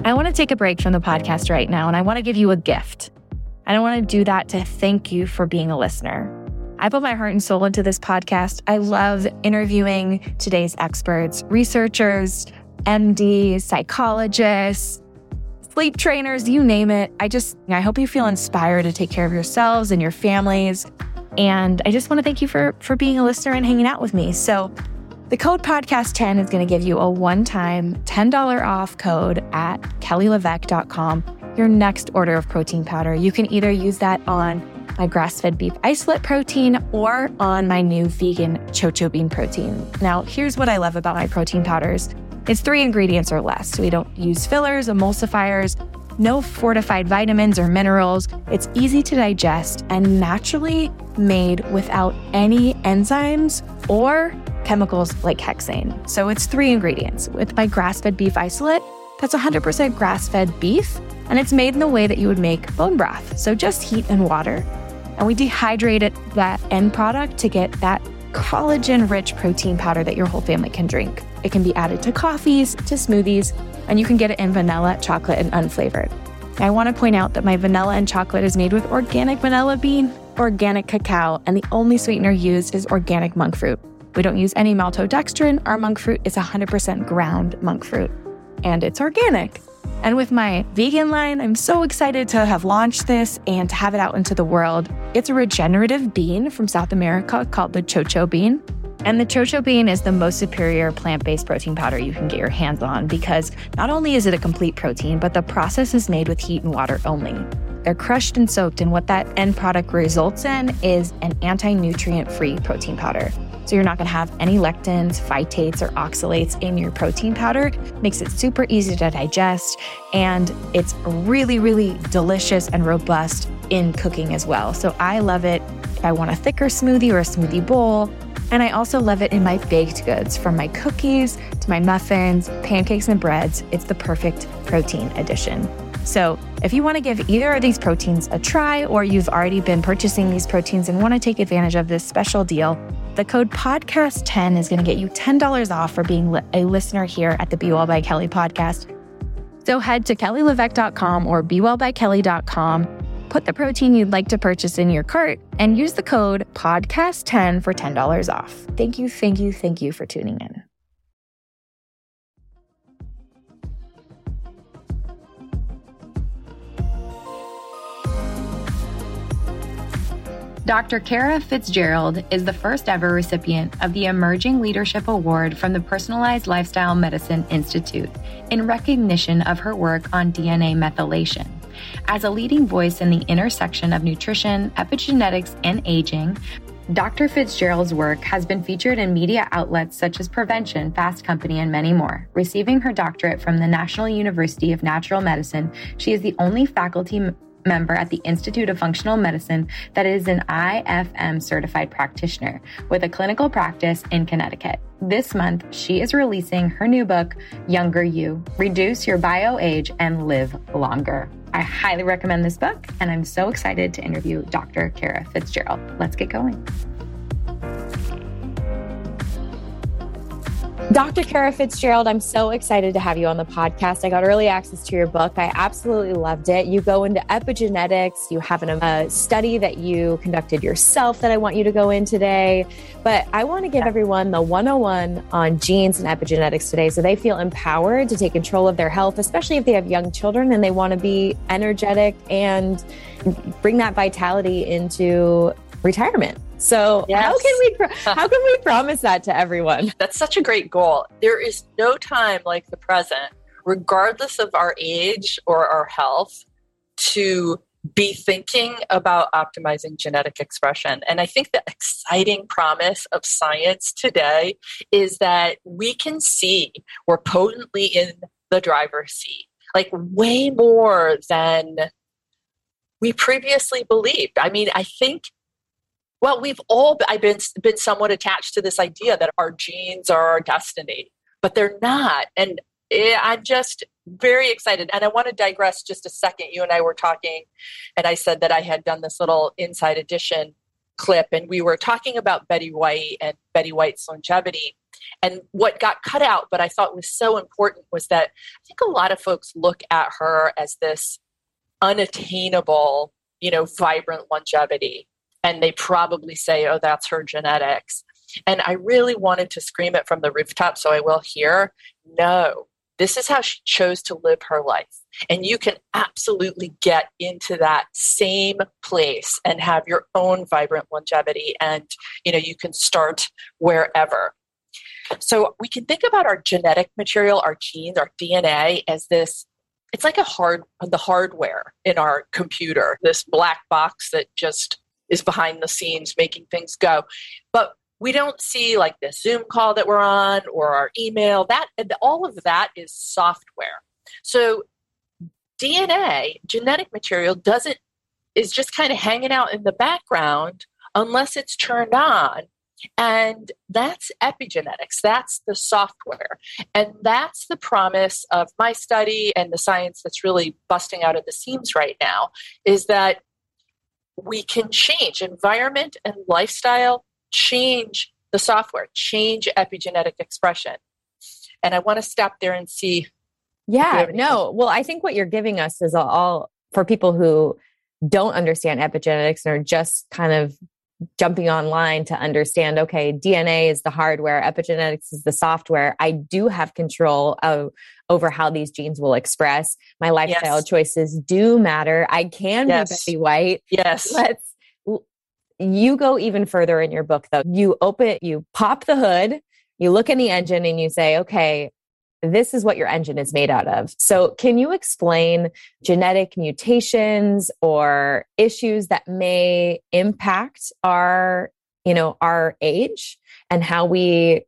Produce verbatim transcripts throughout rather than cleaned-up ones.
I want to take a break from the podcast right now, and I want to give you a gift. And I want to do that to thank you for being a listener. I put my heart and soul into this podcast. I love interviewing today's experts, researchers, M Ds, psychologists, sleep trainers, you name it. I just, I hope you feel inspired to take care of yourselves and your families. And I just want to thank you for, for being a listener and hanging out with me. So the code podcast ten is going to give you a one-time ten dollars off code at kelly levesque dot com. Your next order of protein powder. You can either use that on my grass-fed beef isolate protein or on my new vegan chocho bean protein. Now, here's what I love about my protein powders. It's three ingredients or less. So we don't use fillers, emulsifiers, no fortified vitamins or minerals. It's easy to digest and naturally made without any enzymes or chemicals like hexane. So it's three ingredients. With my grass-fed beef isolate, that's one hundred percent grass-fed beef, and it's made in the way that you would make bone broth. So just heat and water. And we dehydrate it, that end product, to get that collagen-rich protein powder that your whole family can drink. It can be added to coffees, to smoothies, and you can get it in vanilla, chocolate, and unflavored. I want to point out that my vanilla and chocolate is made with organic vanilla bean, organic cacao, and the only sweetener used is organic monk fruit. We don't use any maltodextrin. Our monk fruit is one hundred percent ground monk fruit, and it's organic. And with my vegan line, I'm so excited to have launched this and to have it out into the world. It's a regenerative bean from South America called the chocho bean. And the chocho bean is the most superior plant-based protein powder you can get your hands on because not only is it a complete protein, but the process is made with heat and water only. They're crushed and soaked, and what that end product results in is an anti-nutrient-free protein powder. So you're not going to have any lectins, phytates, or oxalates in your protein powder. Makes it super easy to digest, and it's really, really delicious and robust in cooking as well. So I love it if I want a thicker smoothie or a smoothie bowl. And I also love it in my baked goods, from my cookies to my muffins, pancakes, and breads. It's the perfect protein addition. So if you want to give either of these proteins a try, or you've already been purchasing these proteins and want to take advantage of this special deal, the code podcast ten is going to get you ten dollars off for being li- a listener here at the Be Well by Kelly podcast. So head to kelly levesque dot com or be well by kelly dot com. Put the protein you'd like to purchase in your cart and use the code podcast ten for ten dollars off. Thank you, thank you, thank you for tuning in. Doctor Kara Fitzgerald is the first ever recipient of the Emerging Leadership Award from the Personalized Lifestyle Medicine Institute in recognition of her work on D N A methylation. As a leading voice in the intersection of nutrition, epigenetics, and aging, Doctor Fitzgerald's work has been featured in media outlets such as Prevention, Fast Company, and many more. Receiving her doctorate from the National University of Natural Medicine, she is the only faculty m- member at the Institute of Functional Medicine that is an I F M certified practitioner with a clinical practice in Connecticut. This month, she is releasing her new book, Younger You: Reduce Your Bio Age and Live Longer. I highly recommend this book, and I'm so excited to interview Doctor Kara Fitzgerald. Let's get going. Doctor Kara Fitzgerald, I'm so excited to have you on the podcast. I got early access to your book. I absolutely loved it. You go into epigenetics. You have an, a study that you conducted yourself that I want you to go in today. But I want to give everyone the one oh one on genes and epigenetics today so they feel empowered to take control of their health, especially if they have young children and they want to be energetic and bring that vitality into retirement. So yes. how can we pro- how can we promise that to everyone? That's such a great goal. There is no time like the present, regardless of our age or our health, to be thinking about optimizing genetic expression. And I think the exciting promise of science today is that we can see we're potently in the driver's seat, like way more than we previously believed. I mean, I think Well, we've all I've been, been somewhat attached to this idea that our genes are our destiny, but they're not. And it, I'm just very excited. And I want to digress just a second. You and I were talking, and I said that I had done this little Inside Edition clip, and we were talking about Betty White and Betty White's longevity. And what got cut out, but I thought was so important, was that I think a lot of folks look at her as this unattainable, you know, vibrant longevity. And they probably say, oh, that's her genetics. And I really wanted to scream it from the rooftop, so I will here. No, this is how she chose to live her life. And you can absolutely get into that same place and have your own vibrant longevity. And, you know, you can start wherever. So we can think about our genetic material, our genes, our D N A as this, it's like a hard, the hardware in our computer, this black box that just is behind the scenes making things go. But we don't see like the Zoom call that we're on or our email. That all of that is software. So D N A, genetic material, doesn't is just kind of hanging out in the background unless it's turned on. And that's epigenetics. That's the software. And that's the promise of my study and the science that's really busting out of the seams right now, is that we can change environment and lifestyle, change the software, change epigenetic expression. And I want to stop there and see. Yeah, no. Well, I think what you're giving us is all for people who don't understand epigenetics and are just kind of jumping online to understand, okay, D N A is the hardware, epigenetics is the software. I do have control of, over how these genes will express. My lifestyle yes. choices do matter. I can yes. be Betty White. Yes. Let's, you go even further in your book though. You open it, you pop the hood, you look in the engine and you say, okay, this is what your engine is made out of. So can you explain genetic mutations or issues that may impact our, you know, our age and how we,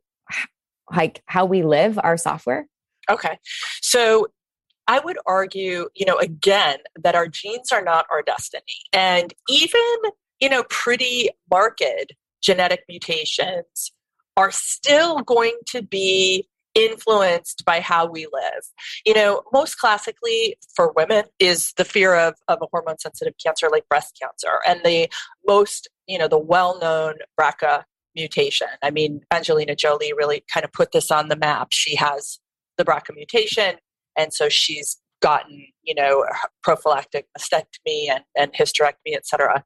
like how we live our software? Okay. So I would argue, you know, again, that our genes are not our destiny. And even, you know, pretty marked genetic mutations are still going to be influenced by how we live. You know, most classically for women is the fear of, of a hormone sensitive cancer like breast cancer. And the most, you know, the well-known B R C A mutation. I mean, Angelina Jolie really kind of put this on the map. She has the B R C A mutation. And so she's gotten, you know, prophylactic mastectomy and, and hysterectomy, et cetera,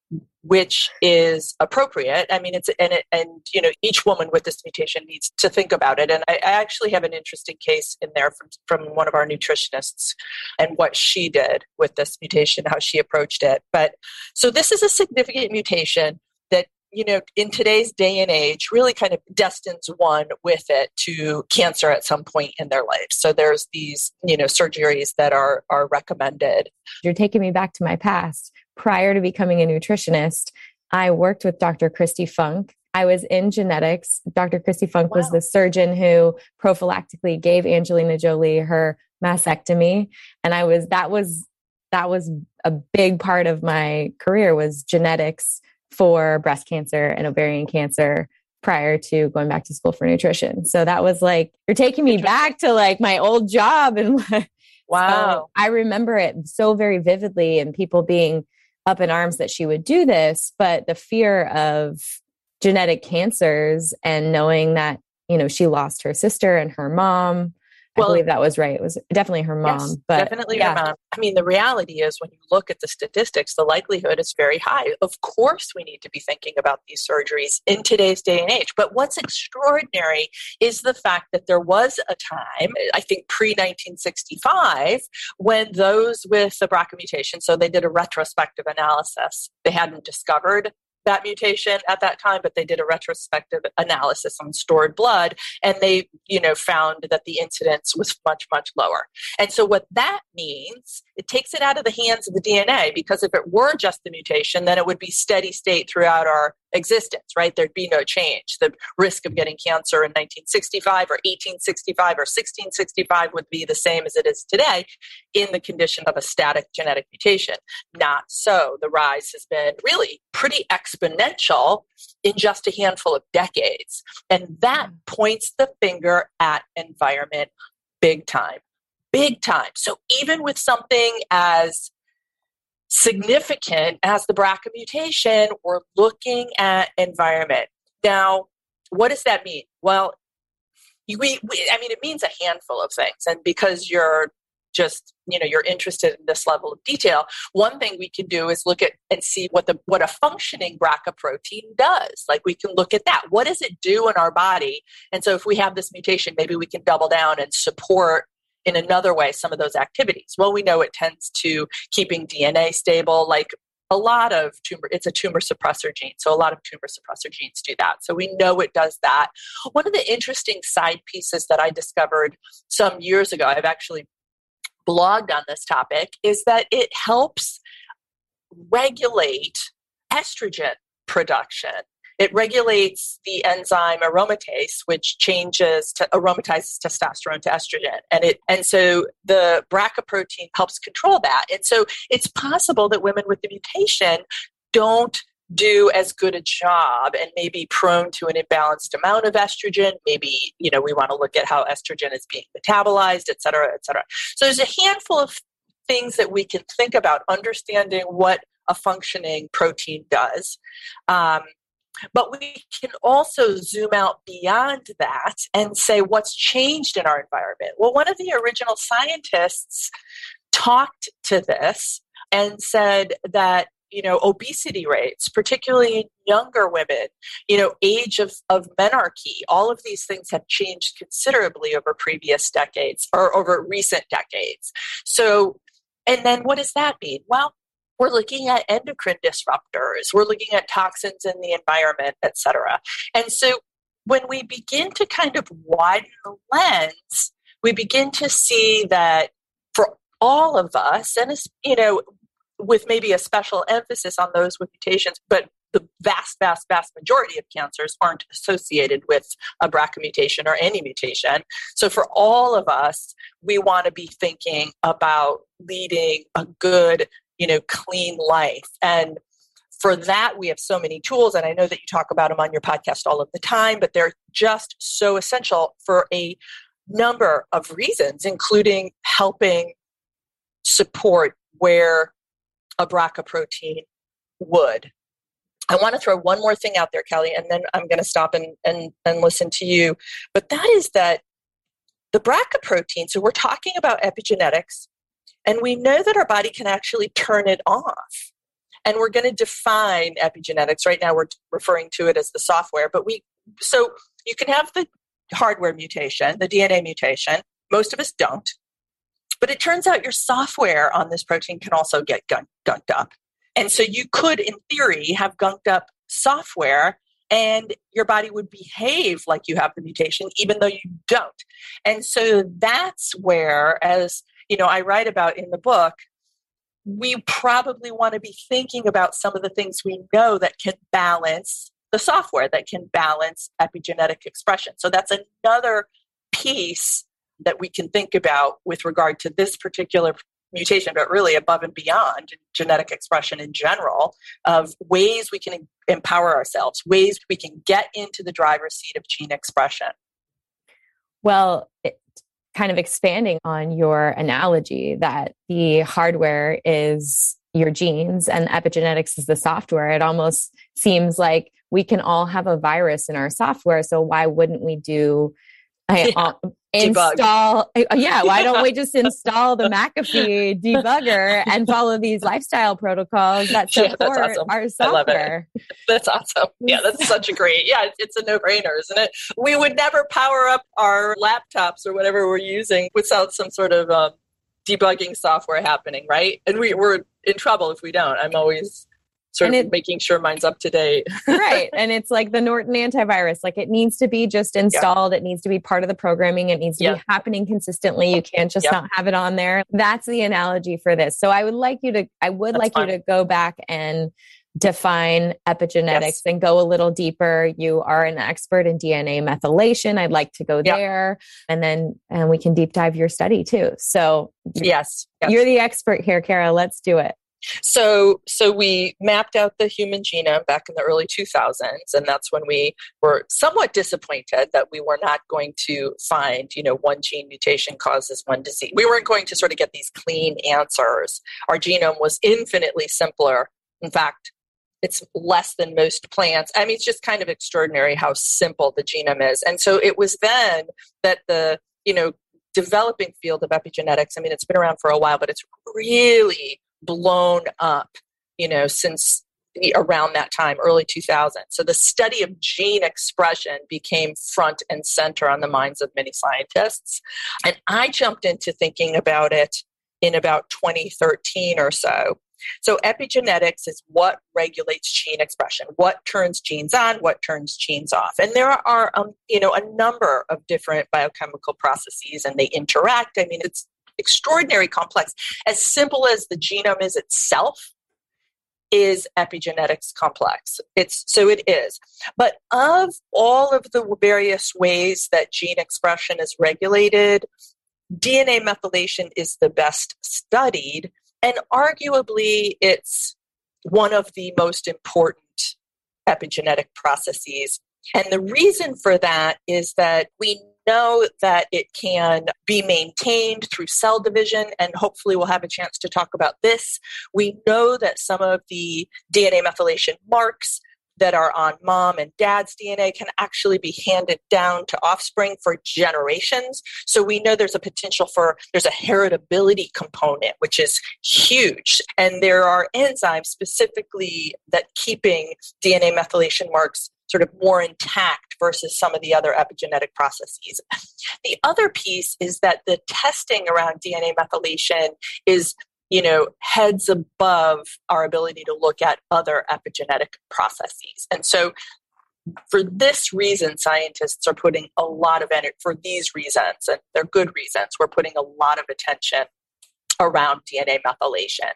which is appropriate. I mean, it's, and, it, and, you know, each woman with this mutation needs to think about it. And I, I actually have an interesting case in there from, from one of our nutritionists and what she did with this mutation, how she approached it. But so this is a significant mutation that, you know, in today's day and age, really kind of destines one with it to cancer at some point in their life. So there's these, you know, surgeries that are, are recommended. You're taking me back to my past. Prior to becoming a nutritionist, I worked with Doctor Christy Funk. I was in genetics. Doctor Christy Funk wow. was the surgeon who prophylactically gave Angelina Jolie her mastectomy. And I was, that was, that was a big part of my career, was genetics for breast cancer and ovarian cancer prior to going back to school for nutrition. So that was like, you're taking me back to like my old job. And wow, so I remember it so very vividly, and people being up in arms that she would do this, but the fear of genetic cancers and knowing that, you know, she lost her sister and her mom. I well, believe that was right. It was definitely her mom. Yes, but definitely yeah. her mom. I mean, the reality is when you look at the statistics, the likelihood is very high. Of course, we need to be thinking about these surgeries in today's day and age. But what's extraordinary is the fact that there was a time, I think pre nineteen sixty-five, when those with the B R C A mutation, so they did a retrospective analysis. They hadn't discovered that mutation at that time, but they did a retrospective analysis on stored blood, and they, you know, found that the incidence was much, much lower. And so what that means, it takes it out of the hands of the D N A, because if it were just the mutation, then it would be steady state throughout our existence, right? There'd be no change. The risk of getting cancer in nineteen sixty-five or eighteen sixty-five or sixteen sixty-five would be the same as it is today in the condition of a static genetic mutation. Not so. The rise has been really pretty exponential in just a handful of decades. And that points the finger at environment big time, big time. So even with something as significant as the B R C A mutation, we're looking at environment. Now, what does that mean? Well, we, we, I mean, it means a handful of things. And because you're just, you know, you're interested in this level of detail, one thing we can do is look at and see what the what a functioning B R C A protein does. Like we can look at that. What does it do in our body? And so if we have this mutation, maybe we can double down and support in another way some of those activities. Well, we know it tends to keeping D N A stable, like a lot of tumor, it's a tumor suppressor gene. So a lot of tumor suppressor genes do that. So we know it does that. One of the interesting side pieces that I discovered some years ago, I've actually blogged on this topic, is that it helps regulate estrogen production. It regulates the enzyme aromatase, which changes to aromatizes testosterone to estrogen. And it and so the B R C A protein helps control that. And so it's possible that women with the mutation don't do as good a job and may be prone to an imbalanced amount of estrogen. Maybe, you know, we want to look at how estrogen is being metabolized, et cetera, et cetera. So there's a handful of things that we can think about understanding what a functioning protein does. Um, But we can also zoom out beyond that and say what's changed in our environment. Well, one of the original scientists talked to this and said that, you know, obesity rates, particularly in younger women, you know, age of, of menarche, all of these things have changed considerably over previous decades or over recent decades. So, and then what does that mean? Well, we're looking at endocrine disruptors. We're looking at toxins in the environment, et cetera. And so when we begin to kind of widen the lens, we begin to see that for all of us, and it's, you know, with maybe a special emphasis on those with mutations, but the vast, vast, vast majority of cancers aren't associated with a B R C A mutation or any mutation. So for all of us, we want to be thinking about leading a good, you know, clean life. And for that, we have so many tools. And I know that you talk about them on your podcast all of the time, but they're just so essential for a number of reasons, including helping support where a B R C A protein would. I want to throw one more thing out there, Kelly, and then I'm going to stop and, and, and listen to you. But that is that the B R C A protein, so we're talking about epigenetics, and we know that our body can actually turn it off. And we're going to define epigenetics. Right now we're referring to it as the software. But we, so you can have the hardware mutation, the D N A mutation. Most of us don't. But it turns out your software on this protein can also get gunk, gunked up. And so you could, in theory, have gunked up software and your body would behave like you have the mutation, even though you don't. And so that's where, as you know, I write about in the book, we probably want to be thinking about some of the things we know that can balance the software, that can balance epigenetic expression. So that's another piece that we can think about with regard to this particular mutation, but really above and beyond genetic expression in general, of ways we can empower ourselves, ways we can get into the driver's seat of gene expression. Well, it, kind of expanding on your analogy that the hardware is your genes and epigenetics is the software, it almost seems like we can all have a virus in our software. So why wouldn't we do I, yeah. uh, install? Uh, yeah. Why don't we just install the McAfee debugger and follow these lifestyle protocols that support yeah, that's awesome. our software? I love it. That's awesome. Yeah, that's such a great, yeah, it's a no-brainer, isn't it? We would never power up our laptops or whatever we're using without some sort of um, debugging software happening, right? And we, we're in trouble if we don't. I'm always sort and of it, making sure mine's up to date. Right. And it's like the Norton antivirus. Like it needs to be just installed. Yep. It needs to be part of the programming. It needs to yep. be happening consistently. You can't just yep. not have it on there. That's the analogy for this. So I would like you to, I would That's like fine. you to go back and define epigenetics yes. and go a little deeper. You are an expert in D N A methylation. I'd like to go yep. there. And then, and we can deep dive your study too. So yes, yes. you're the expert here, Kara. Let's do it. So, so we mapped out the human genome back in the early two thousands, and that's when we were somewhat disappointed that we were not going to find, you know, one gene mutation causes one disease. We weren't going to sort of get these clean answers. Our genome was infinitely simpler. In fact, It's less than most plants. I mean, it's just kind of extraordinary how simple the genome is. And so it was then that the, you know, developing field of epigenetics, I mean, it's been around for a while, but it's really blown up, you know, since the, around that time, early two thousand. So the study of gene expression became front and center on the minds of many scientists. And I jumped into thinking about it in about twenty thirteen or so. So epigenetics is what regulates gene expression, what turns genes on, what turns genes off. And there are, um, you know, a number of different biochemical processes, and they interact. I mean, it's extraordinarily complex. As simple as the genome is itself is epigenetics complex. It's so it is. But of all of the various ways that gene expression is regulated, D N A methylation is the best studied. And arguably, it's one of the most important epigenetic processes. And the reason for that is that we know that it can be maintained through cell division, and hopefully we'll have a chance to talk about this. We know that some of the D N A methylation marks that are on mom and dad's D N A can actually be handed down to offspring for generations. So we know there's a potential for, there's a heritability component, which is huge. And there are enzymes specifically that keeping D N A methylation marks sort of more intact versus some of the other epigenetic processes. The other piece is that the testing around D N A methylation is, you know, heads above our ability to look at other epigenetic processes. And so for this reason, scientists are putting a lot of energy, for these reasons, and they're good reasons, we're putting a lot of attention around D N A methylation.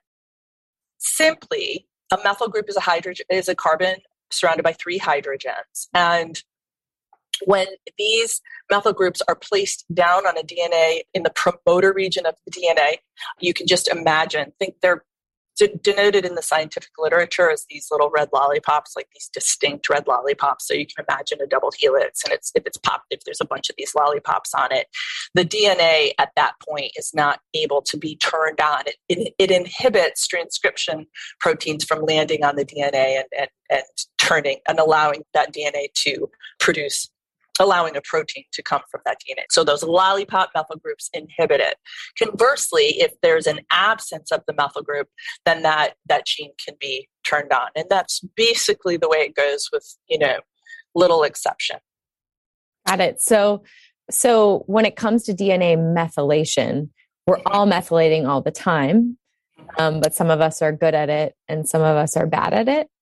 Simply, a methyl group is a hydrogen, is a carbon surrounded by three hydrogens. And when these methyl groups are placed down on a D N A in the promoter region of the D N A, you can just imagine, think they're de- denoted in the scientific literature as these little red lollipops, like these distinct red lollipops. So you can imagine a double helix, and it's if it's popped, if there's a bunch of these lollipops on it, the D N A at that point is not able to be turned on. It, it, it inhibits transcription proteins from landing on the D N A and, and, and turning and allowing that D N A to produce allowing a protein to come from that D N A. So those lollipop methyl groups inhibit it. Conversely, if there's an absence of the methyl group, then that, that gene can be turned on. And that's basically the way it goes with, you know, little exception. Got it. So, so when it comes to D N A methylation, we're all methylating all the time, um, but some of us are good at it and some of us are bad at it.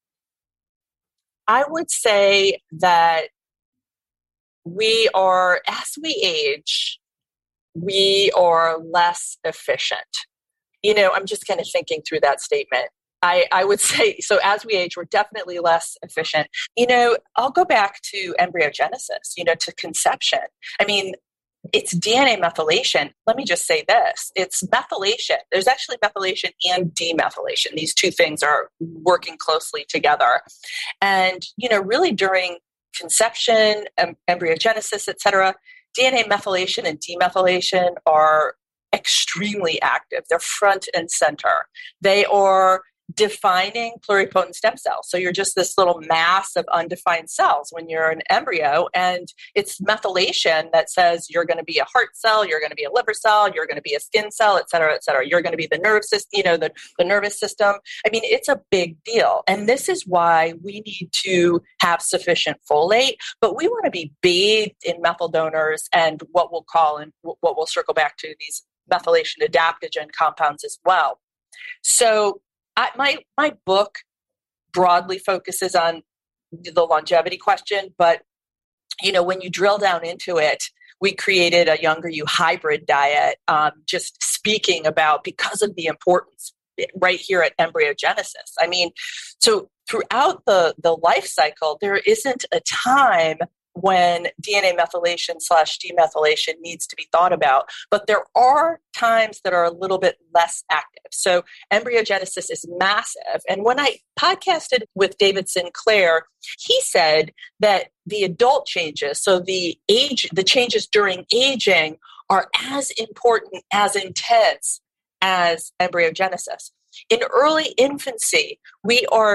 I would say that we are, as we age, we are less efficient. You know, I'm just kind of thinking through that statement. I, I would say, so as we age, we're definitely less efficient. You know, I'll go back to embryogenesis, you know, to conception. I mean, it's D N A methylation. Let me just say this. It's methylation. There's actually methylation and demethylation. These two things are working closely together. And, you know, really during conception, em- embryogenesis, et cetera, D N A methylation and demethylation are extremely active. They're front and center. They are defining pluripotent stem cells. So you're just this little mass of undefined cells when you're an embryo, and it's methylation that says you're going to be a heart cell, you're going to be a liver cell, you're going to be a skin cell, et cetera, et cetera. You're going to be the nerve system, you know, the, the nervous system. I mean, it's a big deal. And this is why we need to have sufficient folate, but we want to be bathed in methyl donors and what we'll call, and what we'll circle back to, these methylation adaptogen compounds as well. So I, my my book broadly focuses on the longevity question, but you know, when you drill down into it, we created a Younger You hybrid diet, um, just speaking about, because of the importance right here at embryogenesis. I mean, so throughout the the life cycle, there isn't a time when D N A methylation slash demethylation needs to be thought about, but there are times that are a little bit less active. So embryogenesis is massive. And when I podcasted with David Sinclair, he said that the adult changes, so the age, the changes during aging, are as important, as intense as embryogenesis. In early infancy, we are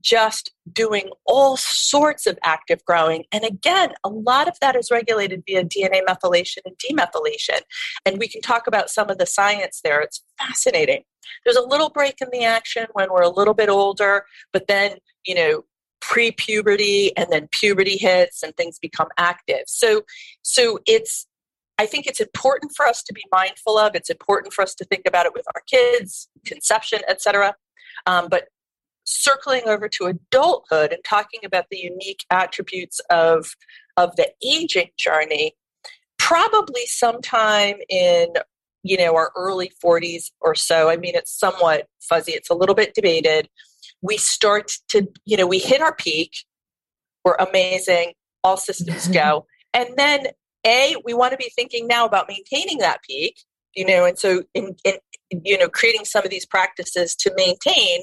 just doing all sorts of active growing. And again, a lot of that is regulated via D N A methylation and demethylation. And we can talk about some of the science there. It's fascinating. There's a little break in the action when we're a little bit older, but then, you know, pre-puberty and then puberty hits and things become active. So, so it's, I think it's important for us to be mindful of. It's important for us to think about it with our kids, conception, et cetera. Um, but circling over to adulthood and talking about the unique attributes of, of the aging journey, probably sometime in, you know, our early forties or so. I mean, it's somewhat fuzzy. It's a little bit debated. We start to, you know, we hit our peak. We're amazing. All systems go. And then A, we want to be thinking now about maintaining that peak, you know, and so in, in you know, creating some of these practices to maintain,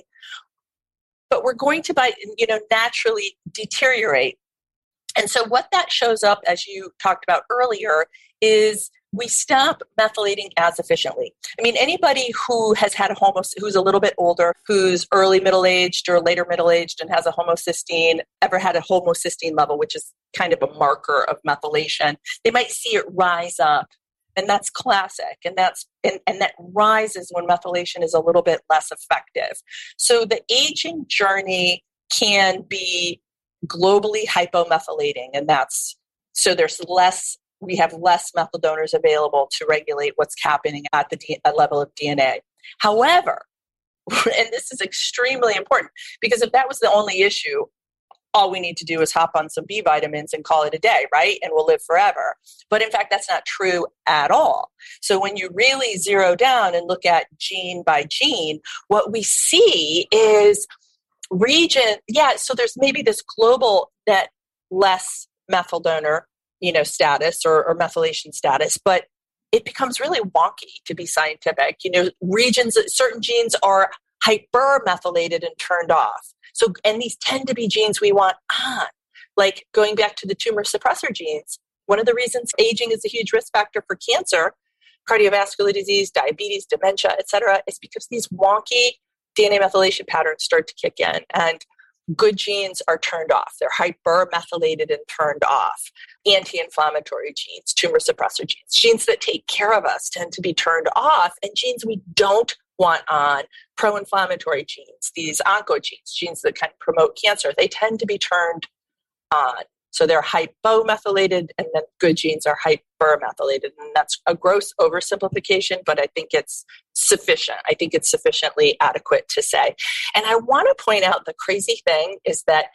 but we're going to, by, you know, naturally deteriorate. And so what that shows up, as you talked about earlier, is we stop methylating as efficiently. I mean, anybody who has had a homo, who's a little bit older, who's early middle-aged or later middle-aged and has a homocysteine, ever had a homocysteine level, which is kind of a marker of methylation, they might see it rise up. And that's classic. And that's and, and that rises when methylation is a little bit less effective. So the aging journey can be globally hypomethylating. And that's so there's less, we have less methyl donors available to regulate what's happening at the D, at level of D N A. However, and this is extremely important, because if that was the only issue, all we need to do is hop on some B vitamins and call it a day, right? And we'll live forever. But in fact, that's not true at all. So when you really zero down and look at gene by gene, what we see is region, yeah, so there's maybe this global net less methyl donor, you know, status or, or methylation status, but it becomes really wonky, to be scientific. You know, regions, certain genes are hypermethylated and turned off. So, and these tend to be genes we want on. Like going back to the tumor suppressor genes, one of the reasons aging is a huge risk factor for cancer, cardiovascular disease, diabetes, dementia, et cetera, is because these wonky D N A methylation patterns start to kick in, and good genes are turned off. They're hypermethylated and turned off. Anti-inflammatory genes, tumor suppressor genes, genes that take care of us tend to be turned off, and genes we don't want on, pro-inflammatory genes, these oncogenes, genes that kind of promote cancer, they tend to be turned on. So they're hypomethylated, and then good genes are hypermethylated. And that's a gross oversimplification, but I think it's sufficient. I think it's sufficiently adequate to say. And I want to point out the crazy thing is that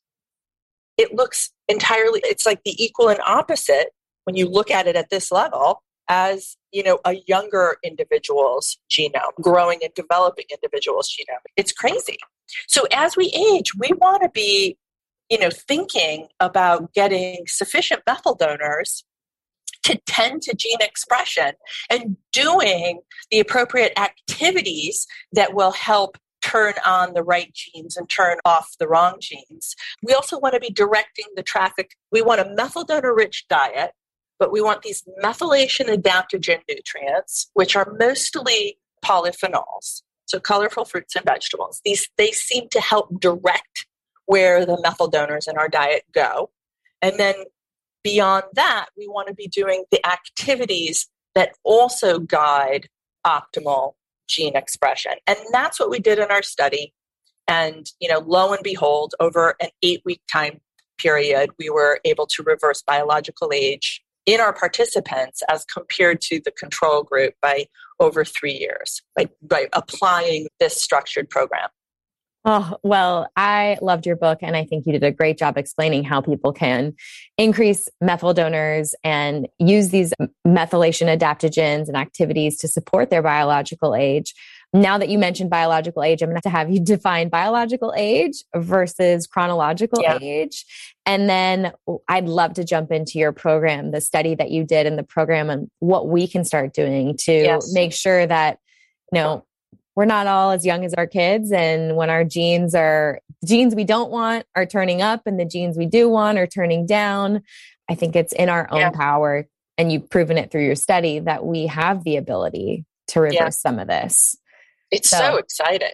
it looks entirely, it's like the equal and opposite when you look at it at this level as, you know, a younger individual's genome, growing and developing individual's genome. It's crazy. So as we age, we want to be, you know, thinking about getting sufficient methyl donors to tend to gene expression and doing the appropriate activities that will help turn on the right genes and turn off the wrong genes. We also want to be directing the traffic. We want a methyl donor rich diet, but we want these methylation adaptogen nutrients, which are mostly polyphenols, so colorful fruits and vegetables. These, they seem to help direct where the methyl donors in our diet go. And then beyond that, we want to be doing the activities that also guide optimal gene expression. And that's what we did in our study. And, you know, lo and behold, over an eight-week time period, we were able to reverse biological age in our participants as compared to the control group by over three years by, by applying this structured program. Oh, well, I loved your book, and I think you did a great job explaining how people can increase methyl donors and use these methylation adaptogens and activities to support their biological age. Now that you mentioned biological age, I'm going to have you define biological age versus chronological yeah. age. And then I'd love to jump into your program, the study that you did in the program, and what we can start doing to yes. make sure that, you know, we're not all as young as our kids. And when our genes are genes we don't want are turning up and the genes we do want are turning down, I think it's in our own yeah. power. And you've proven it through your study that we have the ability to reverse yeah. some of this. It's so, so exciting.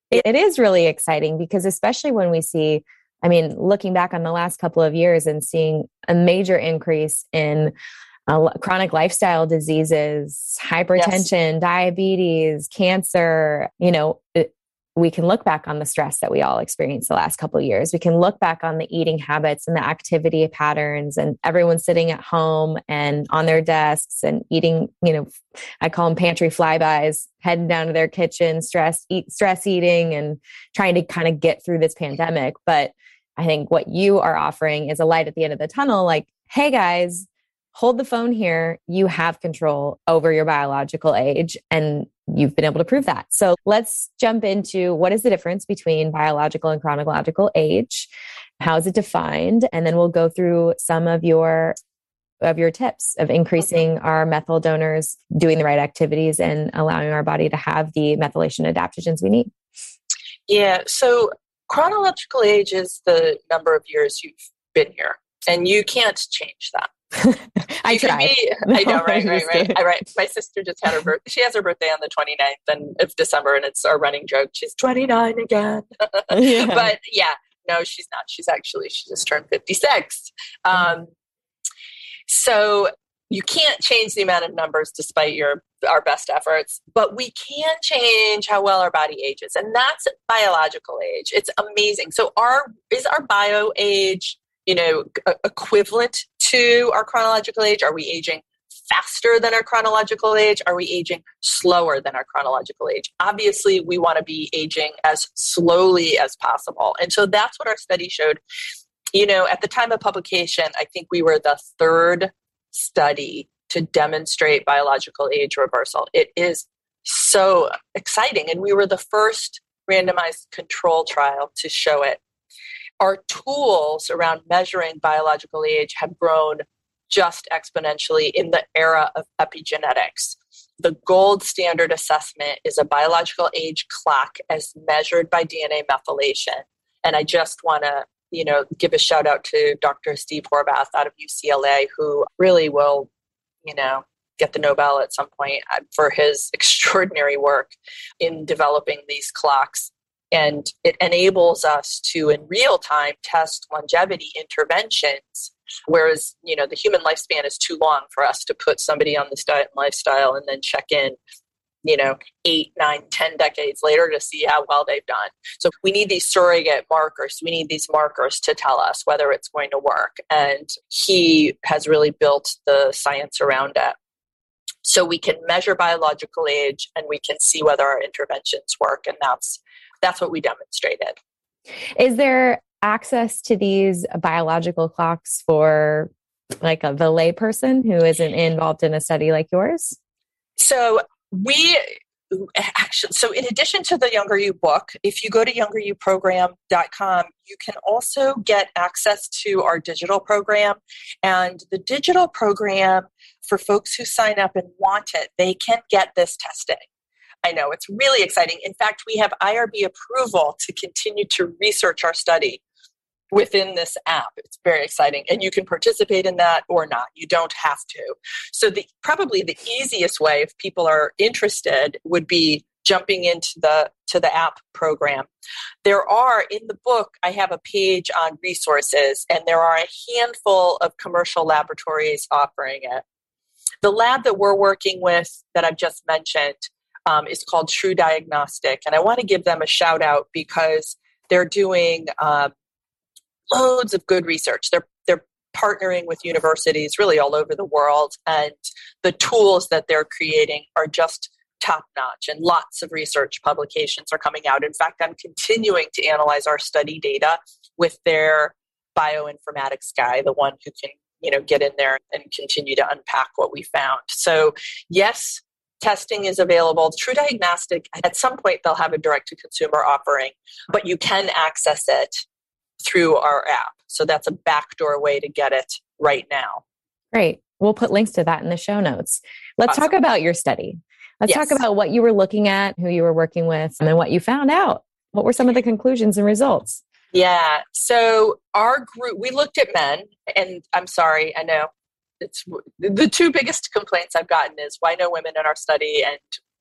It, it is really exciting because especially when we see, I mean, looking back on the last couple of years and seeing a major increase in uh, chronic lifestyle diseases, hypertension, yes. diabetes, cancer, you know, it, we can look back on the stress that we all experienced the last couple of years. We can look back on the eating habits and the activity patterns and everyone sitting at home and on their desks and eating, you know, I call them pantry flybys, heading down to their kitchen, stress, eat, stress eating and trying to kind of get through this pandemic. But I think what you are offering is a light at the end of the tunnel. Like, hey guys, hold the phone here. You have control over your biological age and you've been able to prove that. So let's jump into what is the difference between biological and chronological age? How is it defined? And then we'll go through some of your of your tips of increasing our methyl donors, doing the right activities and allowing our body to have the methylation adaptogens we need. Yeah. So chronological age is the number of years you've been here and you can't change that. I tried. Be, no, I know, right, right, right. I right. My sister just had her birthday. She has her birthday on the twenty-ninth and of December, and it's our running joke. She's twenty-nine again. Yeah. But yeah, no, she's not. She's actually, she just turned fifty-six. Um, so you can't change the amount of numbers despite your our best efforts, but we can change how well our body ages, and that's biological age. It's amazing. So our is our bio age, you know, equivalent to our chronological age? Are we aging faster than our chronological age? Are we aging slower than our chronological age? Obviously, we want to be aging as slowly as possible. And so that's what our study showed. You know, at the time of publication, I think we were the third study to demonstrate biological age reversal. It is so exciting. And we were the first randomized control trial to show it. Our tools around measuring biological age have grown just exponentially in the era of epigenetics. The gold standard assessment is a biological age clock as measured by D N A methylation. And I just want to, you know, give a shout out to Doctor Steve Horvath out of U C L A, who really will, you know, get the Nobel at some point for his extraordinary work in developing these clocks. And it enables us to, in real time, test longevity interventions. Whereas, you know, the human lifespan is too long for us to put somebody on this diet and lifestyle and then check in, you know, eight, nine, ten decades later to see how well they've done. So we need these surrogate markers. We need these markers to tell us whether it's going to work. And he has really built the science around it. So we can measure biological age and we can see whether our interventions work. And that's That's what we demonstrated. Is there access to these biological clocks for like a, the lay person who isn't involved in a study like yours? So we actually, so in addition to the Younger You book, if you go to younger you program dot com, you can also get access to our digital program. And the digital program, for folks who sign up and want it, they can get this testing. I know, it's really exciting. In fact, we have I R B approval to continue to research our study within this app. It's very exciting. And you can participate in that or not. You don't have to. So the probably the easiest way, if people are interested, would be jumping into the to the app program. There are, in the book, I have a page on resources, and there are a handful of commercial laboratories offering it. The lab that we're working with that I've just mentioned Um, is called True Diagnostic. And I want to give them a shout out because they're doing um, loads of good research. They're, they're partnering with universities really all over the world. And the tools that they're creating are just top notch. And lots of research publications are coming out. In fact, I'm continuing to analyze our study data with their bioinformatics guy, the one who can, you know, get in there and continue to unpack what we found. So yes, testing is available. True Diagnostic, at some point, they'll have a direct-to-consumer offering, but you can access it through our app. So that's a backdoor way to get it right now. Great. We'll put links to that in the show notes. Let's awesome. talk about your study. Let's yes. talk about what you were looking at, who you were working with, and then what you found out. What were some of the conclusions and results? Yeah. So our group, we looked at men, and I'm sorry, I know, it's the two biggest complaints I've gotten is why no women in our study, and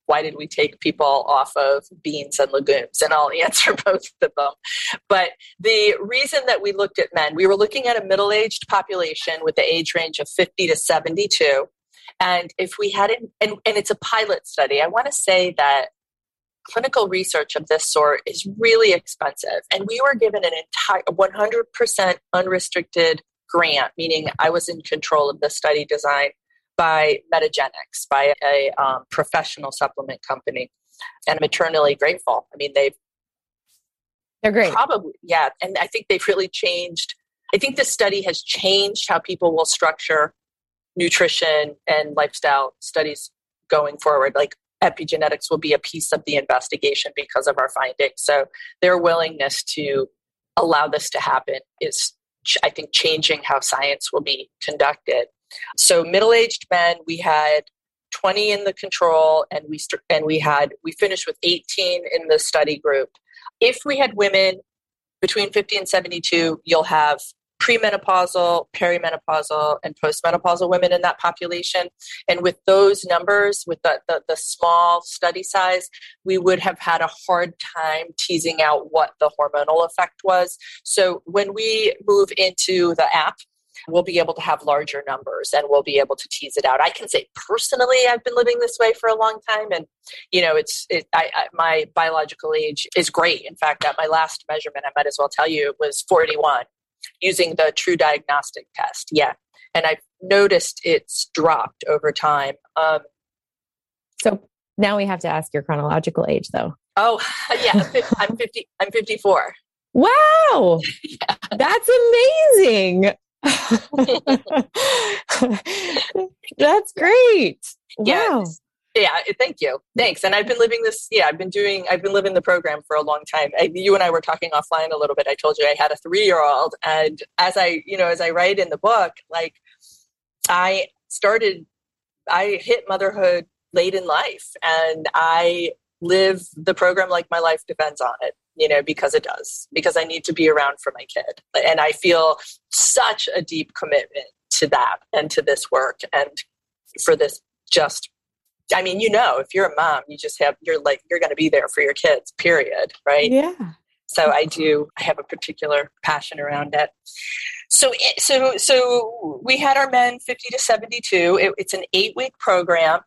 why did we take people off of beans and legumes? And I'll answer both of them. But the reason that we looked at men, we were looking at a middle-aged population with the age range of fifty to seventy-two. And if we had it, and, and it's a pilot study, I want to say that clinical research of this sort is really expensive. And we were given an entire one hundred percent unrestricted grant, meaning I was in control of the study design, by Metagenics, by a um, professional supplement company. And I'm eternally grateful. I mean, they've They're great. Probably, yeah. And I think they've really changed. I think this study has changed how people will structure nutrition and lifestyle studies going forward. Like epigenetics will be a piece of the investigation because of our findings. So their willingness to allow this to happen is, I think, changing how science will be conducted. So middle-aged men, we had twenty in the control, and we st- and we had we finished with eighteen in the study group. If we had women between fifty and seventy-two, you'll have premenopausal, perimenopausal, and postmenopausal women in that population. And with those numbers, with the, the, the small study size, we would have had a hard time teasing out what the hormonal effect was. So when we move into the app, we'll be able to have larger numbers and we'll be able to tease it out. I can say personally, I've been living this way for a long time, and you know, it's it, I, I, my biological age is great. In fact, at my last measurement, I might as well tell you, it was forty-one using the True Diagnostic test. Yeah, and I've noticed it's dropped over time. Um, so now we have to ask your chronological age, though. Oh yeah, I'm fifty. I'm fifty-four. Wow, yeah. That's amazing. That's great. Yeah. Wow. Yeah. Thank you. Thanks. And I've been living this, yeah, I've been doing, I've been living the program for a long time. I, you and I were talking offline a little bit. I told you I had a three-year-old, and as I, you know, as I write in the book, like I started, I hit motherhood late in life, and I live the program like my life depends on it. You know, because it does, because I need to be around for my kid. And I feel such a deep commitment to that and to this work and for this just, I mean, you know, if you're a mom, you just have, you're like, you're going to be there for your kids, period. Right. Yeah. So I do, I have a particular passion around it. So, so, so we had our men fifty to seventy-two. It, it's an eight week program.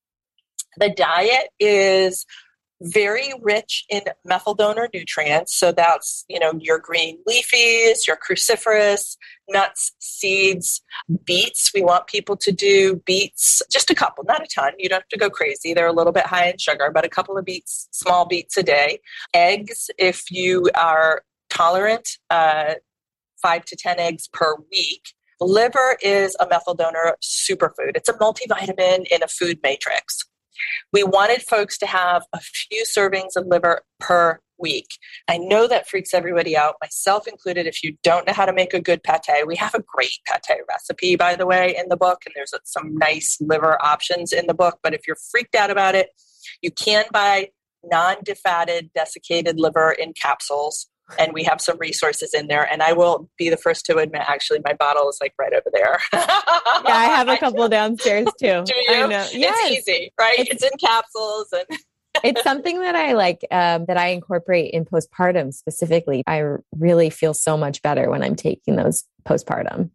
The diet is very rich in methyl donor nutrients. So that's, you know, your green leafies, your cruciferous, nuts, seeds, beets. We want people to do beets, just a couple, not a ton. You don't have to go crazy. They're a little bit high in sugar, but a couple of beets, small beets a day. Eggs, if you are tolerant, uh, five to ten eggs per week. Liver is a methyl donor superfood. It's a multivitamin in a food matrix. We wanted folks to have a few servings of liver per week. I know that freaks everybody out, myself included. If you don't know how to make a good pate, we have a great pate recipe, by the way, in the book, and there's some nice liver options in the book. But if you're freaked out about it, you can buy non-defatted desiccated liver in capsules. And we have some resources in there. And I will be the first to admit, actually, my bottle is like right over there. Yeah, I have a couple downstairs too. Do you? I know. Yes. It's easy, right? It's, it's in capsules. And it's something that I like, um, that I incorporate in postpartum specifically. I really feel so much better when I'm taking those postpartum.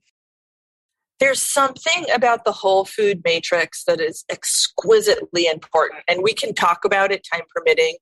There's something about the whole food matrix that is exquisitely important. And we can talk about it, time permitting,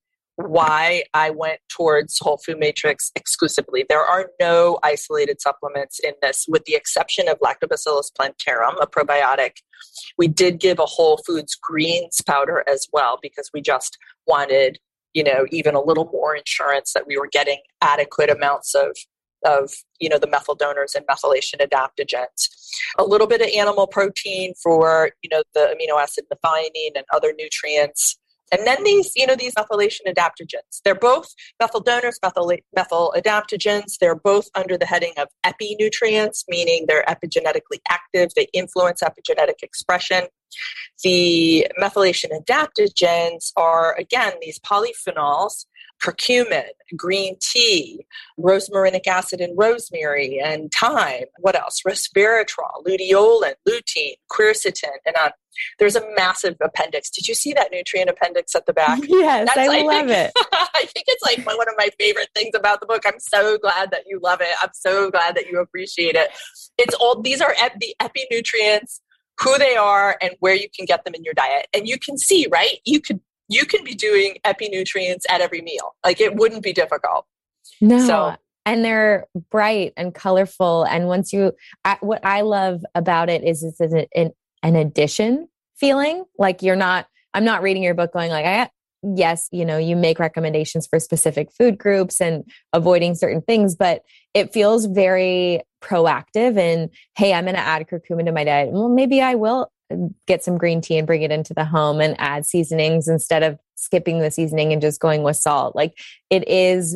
why I went towards whole food matrix exclusively. There are no isolated supplements in this, with the exception of Lactobacillus plantarum, a probiotic. We did give a whole foods greens powder as well, because we just wanted, you know, even a little more insurance that we were getting adequate amounts of, of, you know, the methyl donors and methylation adaptogens. A little bit of animal protein for, you know, the amino acid methionine and other nutrients. And then these, you know, these methylation adaptogens, they're both methyl donors, methyl, methyl adaptogens. They're both under the heading of epinutrients, meaning they're epigenetically active. They influence epigenetic expression. The methylation adaptogens are, again, these polyphenols curcumin, green tea, rosmarinic acid and rosemary and thyme. What else? Resveratrol, luteolin, lutein, quercetin, and on. There's a massive appendix. Did you see that nutrient appendix at the back? Yes, That's, I, I love think, it. I think it's like one of my favorite things about the book. I'm so glad that you love it. I'm so glad that you appreciate it. It's all, these are ep- the epi-nutrients, who they are, and where you can get them in your diet. And you can see, right? You could You can be doing epi-nutrients at every meal. Like, it wouldn't be difficult. No. So, and they're bright and colorful. And once you, I, what I love about it is it's an, an, an addition feeling. Like you're not, I'm not reading your book going like, I, yes, you know, you make recommendations for specific food groups and avoiding certain things, but it feels very proactive. And hey, I'm going to add curcumin to my diet. Well, maybe I will get some green tea and bring it into the home and add seasonings instead of skipping the seasoning and just going with salt. Like, it is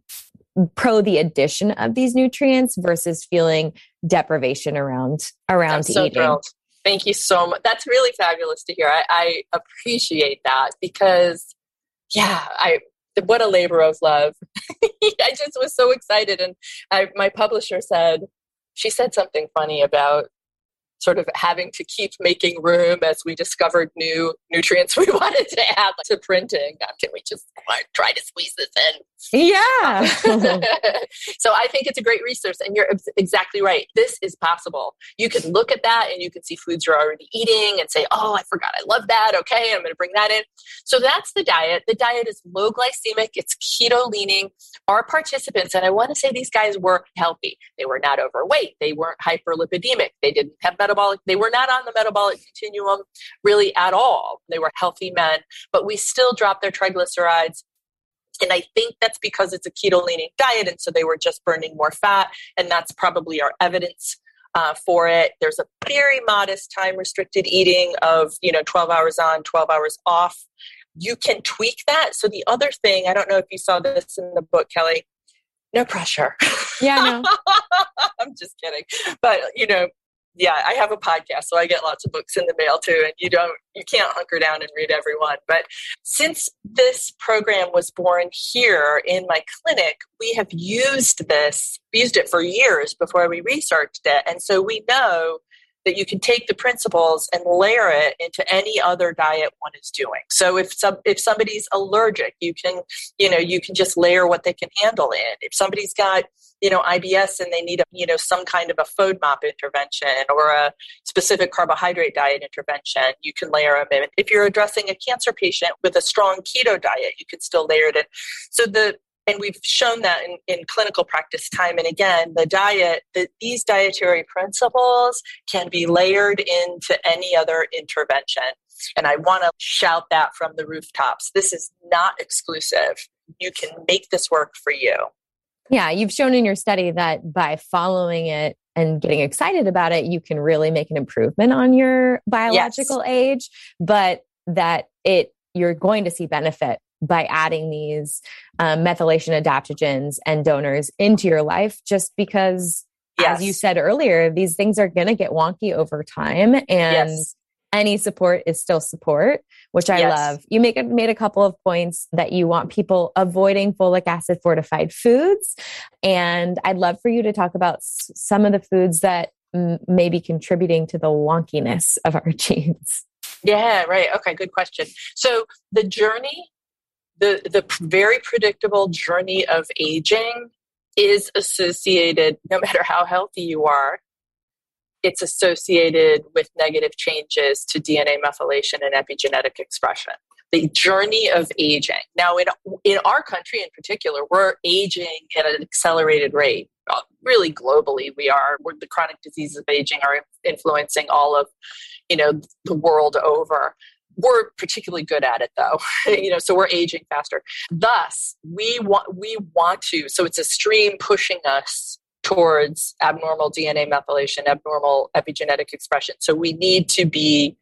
pro the addition of these nutrients versus feeling deprivation around, around I'm so eating. thrilled. Thank you so much. That's really fabulous to hear. I, I appreciate that because, yeah, I, what a labor of love. I just was so excited. And I, my publisher said, she said something funny about sort of having to keep making room as we discovered new nutrients we wanted to add to printing. Can we just try to squeeze this in? Yeah. So I think it's a great resource, and you're exactly right. This is possible. You can look at that and you can see foods you're already eating and say, oh, I forgot I love that. Okay, I'm going to bring that in. So that's the diet. The diet is low glycemic. It's keto leaning. Our participants, and I want to say these guys were healthy. They were not overweight. They weren't hyperlipidemic. They didn't have metabolic. They were not on the metabolic continuum really at all. They were healthy men, but we still dropped their triglycerides. And I think that's because it's a keto leaning diet. And so they were just burning more fat. And that's probably our evidence uh, for it. There's a very modest time restricted eating of, you know, twelve hours on, twelve hours off. You can tweak that. So the other thing, I don't know if you saw this in the book, Kelly, no pressure. Yeah, no. I'm just kidding. But, you know, yeah, I have a podcast, so I get lots of books in the mail too, and you don't, you can't hunker down and read every one. But since this program was born here in my clinic, we have used this, used it for years before we researched it. And so we know that you can take the principles and layer it into any other diet one is doing. So if some, if somebody's allergic, you can, you know, you can just layer what they can handle in. If somebody's got, you know, I B S and they need a, you know, some kind of a FODMAP intervention or a specific carbohydrate diet intervention, you can layer them in. If you're addressing a cancer patient with a strong keto diet, you can still layer it in. So the, and we've shown that in, in clinical practice time and again, the diet, the, these dietary principles can be layered into any other intervention. And I want to shout that from the rooftops. This is not exclusive. You can make this work for you. Yeah, you've shown in your study that by following it and getting excited about it, you can really make an improvement on your biological yes. age, but that it you're going to see benefit by adding these um, methylation adaptogens and donors into your life, just because, yes. as you said earlier, these things are going to get wonky over time, and yes. any support is still support, which I yes. love. You make a, made a couple of points that you want people avoiding folic acid fortified foods. And I'd love for you to talk about s- some of the foods that m- may be contributing to the wonkiness of our genes. Yeah, right. Okay, good question. So the journey, the, the very predictable journey of aging is associated, no matter how healthy you are, it's associated with negative changes to D N A methylation and epigenetic expression. The journey of aging. Now, in, in our country in particular, we're aging at an accelerated rate. Really globally, we are. We're, the chronic diseases of aging are influencing all of, you know, the world over. We're particularly good at it, though. you know, so we're aging faster. Thus, we want we want to. So it's a stream pushing us towards abnormal D N A methylation, abnormal epigenetic expression. So we need to be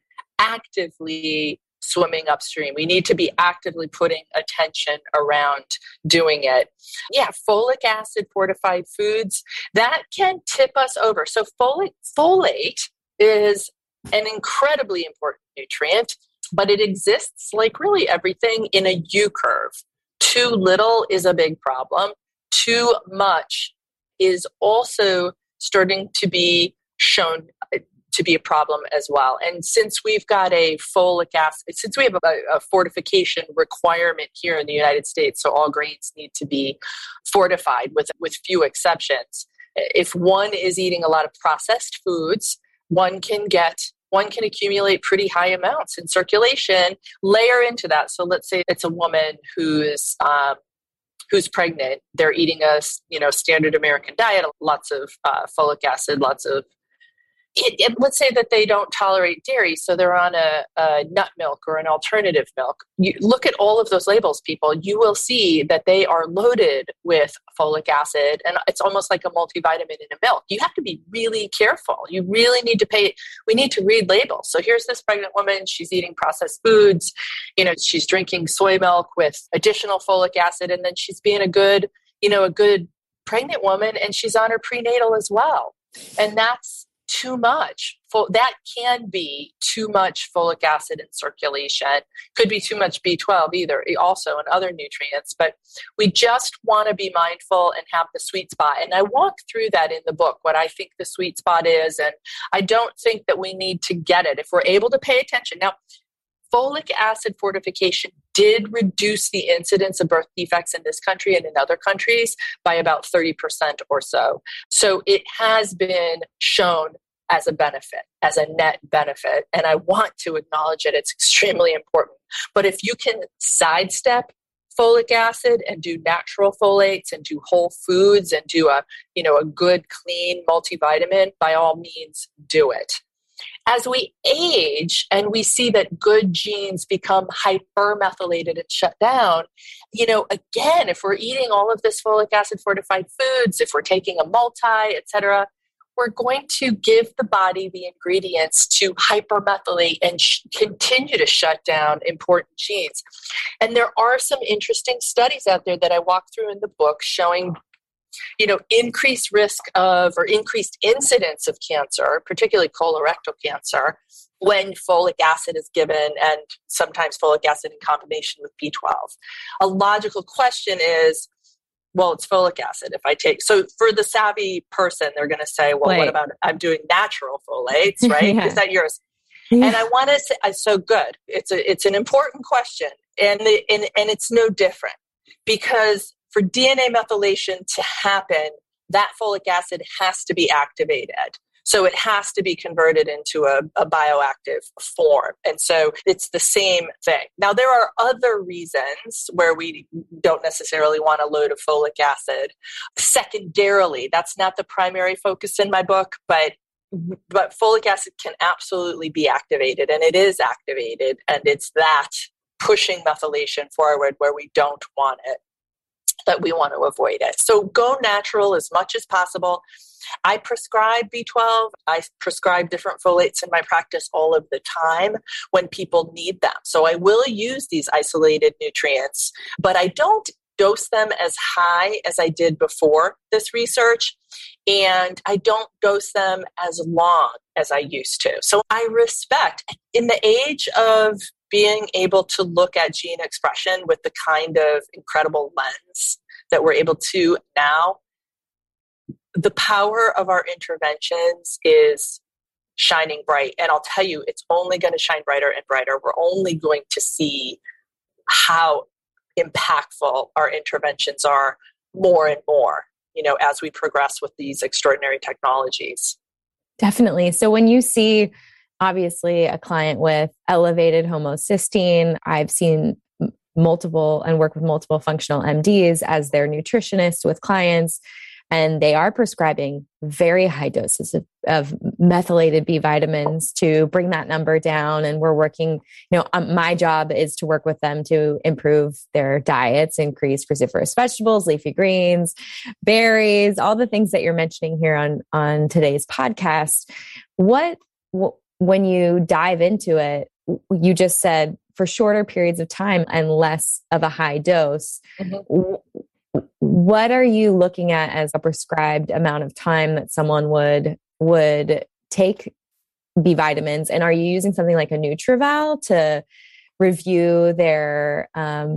actively swimming upstream. We need to be actively putting attention around doing it. Yeah, folic acid fortified foods, that can tip us over. So folate, folate is an incredibly important nutrient, but it exists like really everything in a U curve Too little is a big problem. Too much is also starting to be shown to be a problem as well. And since we've got a folic acid, since we have a, a fortification requirement here in the United States, so all grains need to be fortified with, with few exceptions. If one is eating a lot of processed foods, one can get, one can accumulate pretty high amounts in circulation, layer into that. So let's say it's a woman who's, um, who's pregnant. They're eating a, you know, standard American diet, lots of uh, folic acid, lots of It, it, let's say that they don't tolerate dairy, so they're on a, a nut milk or an alternative milk. You look at all of those labels, people, you will see that they are loaded with folic acid, and it's almost like a multivitamin in a milk. You have to be really careful. You really need to pay, we need to read labels. So here's this pregnant woman, she's eating processed foods, you know, she's drinking soy milk with additional folic acid, and then she's being a good, you know, a good pregnant woman, and she's on her prenatal as well. And that's too much. That can be too much folic acid in circulation. Could be too much B twelve either, also, and other nutrients. But we just want to be mindful and have the sweet spot. And I walk through that in the book, what I think the sweet spot is. And I don't think that we need to get it if we're able to pay attention. Now, folic acid fortification did reduce the incidence of birth defects in this country and in other countries by about thirty percent or so. So it has been shown as a benefit, as a net benefit. And I want to acknowledge it. It's extremely important. But if you can sidestep folic acid and do natural folates and do whole foods and do a, you know, a good, clean multivitamin, by all means, do it. As we age and we see that good genes become hypermethylated and shut down, you know, again, if we're eating all of this folic acid fortified foods, if we're taking a multi, et cetera, we're going to give the body the ingredients to hypermethylate and sh- continue to shut down important genes. And there are some interesting studies out there that I walk through in the book showing, you know, increased risk of or increased incidence of cancer, particularly colorectal cancer, when folic acid is given, and sometimes folic acid in combination with B twelve. A logical question is, well, it's folic acid if I take. So for the savvy person, they're going to say, well, right. What about I'm doing natural folates, right? yeah. Is that yours? Yeah. And I want to say, so good. It's a, it's an important question. And, the, and, and it's no different, because for D N A methylation to happen, that folic acid has to be activated. So it has to be converted into a, a bioactive form. And so it's the same thing. Now, there are other reasons where we don't necessarily want a load of folic acid. Secondarily, that's not the primary focus in my book, but but folic acid can absolutely be activated, and it is activated, and it's that pushing methylation forward where we don't want it, that we want to avoid it. So go natural as much as possible. I prescribe B twelve. I prescribe different folates in my practice all of the time when people need them. So I will use these isolated nutrients, but I don't dose them as high as I did before this research, and I don't dose them as long as I used to. So I respect, in the age of being able to look at gene expression with the kind of incredible lens that we're able to now, the power of our interventions is shining bright. And I'll tell you, it's only going to shine brighter and brighter. We're only going to see how impactful our interventions are more and more, you know, as we progress with these extraordinary technologies. Definitely. So when you see, obviously, a client with elevated homocysteine, I've seen multiple and work with multiple functional M Ds as their nutritionist with clients, and they are prescribing very high doses of, of methylated B vitamins to bring that number down. And we're working, you know, um, my job is to work with them to improve their diets, increase cruciferous vegetables, leafy greens, berries, all the things that you're mentioning here on, on today's podcast. What, w- when you dive into it, you just said for shorter periods of time and less of a high dose. Mm-hmm. W- What are you looking at as a prescribed amount of time that someone would would take B vitamins? And are you using something like a NutrEval to review their um,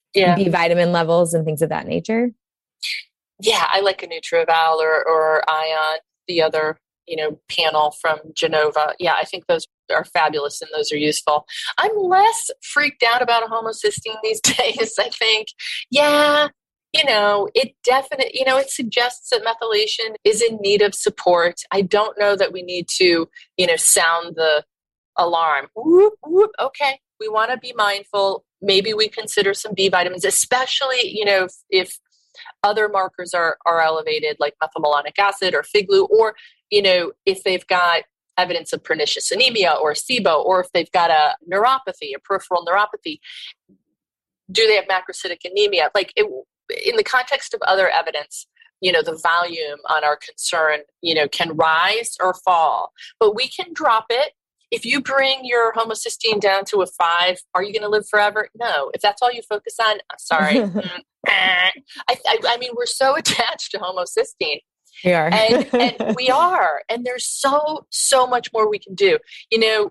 yeah. B vitamin levels and things of that nature? Yeah, I like a NutrEval or, or Ion, the other, you know, panel from Genova. Yeah, I think those are fabulous and those are useful. I'm less freaked out about a homocysteine these days. I think, yeah, you know, it definitely, you know, it suggests that methylation is in need of support. I don't know that we need to, you know, sound the alarm. Whoop, whoop, okay, we want to be mindful. Maybe we consider some B vitamins, especially, you know, if, if other markers are, are elevated, like methylmalonic acid or Figlu, or, you know, if they've got evidence of pernicious anemia or SIBO, or if they've got a neuropathy, a peripheral neuropathy, do they have macrocytic anemia? Like it, in the context of other evidence, you know, the volume on our concern, you know, can rise or fall, but we can drop it. If you bring your homocysteine down to a five, are you going to live forever? No. If that's all you focus on, I'm sorry. I, I, I mean, we're so attached to homocysteine. We are. and, and we are. And there's so, so much more we can do. You know,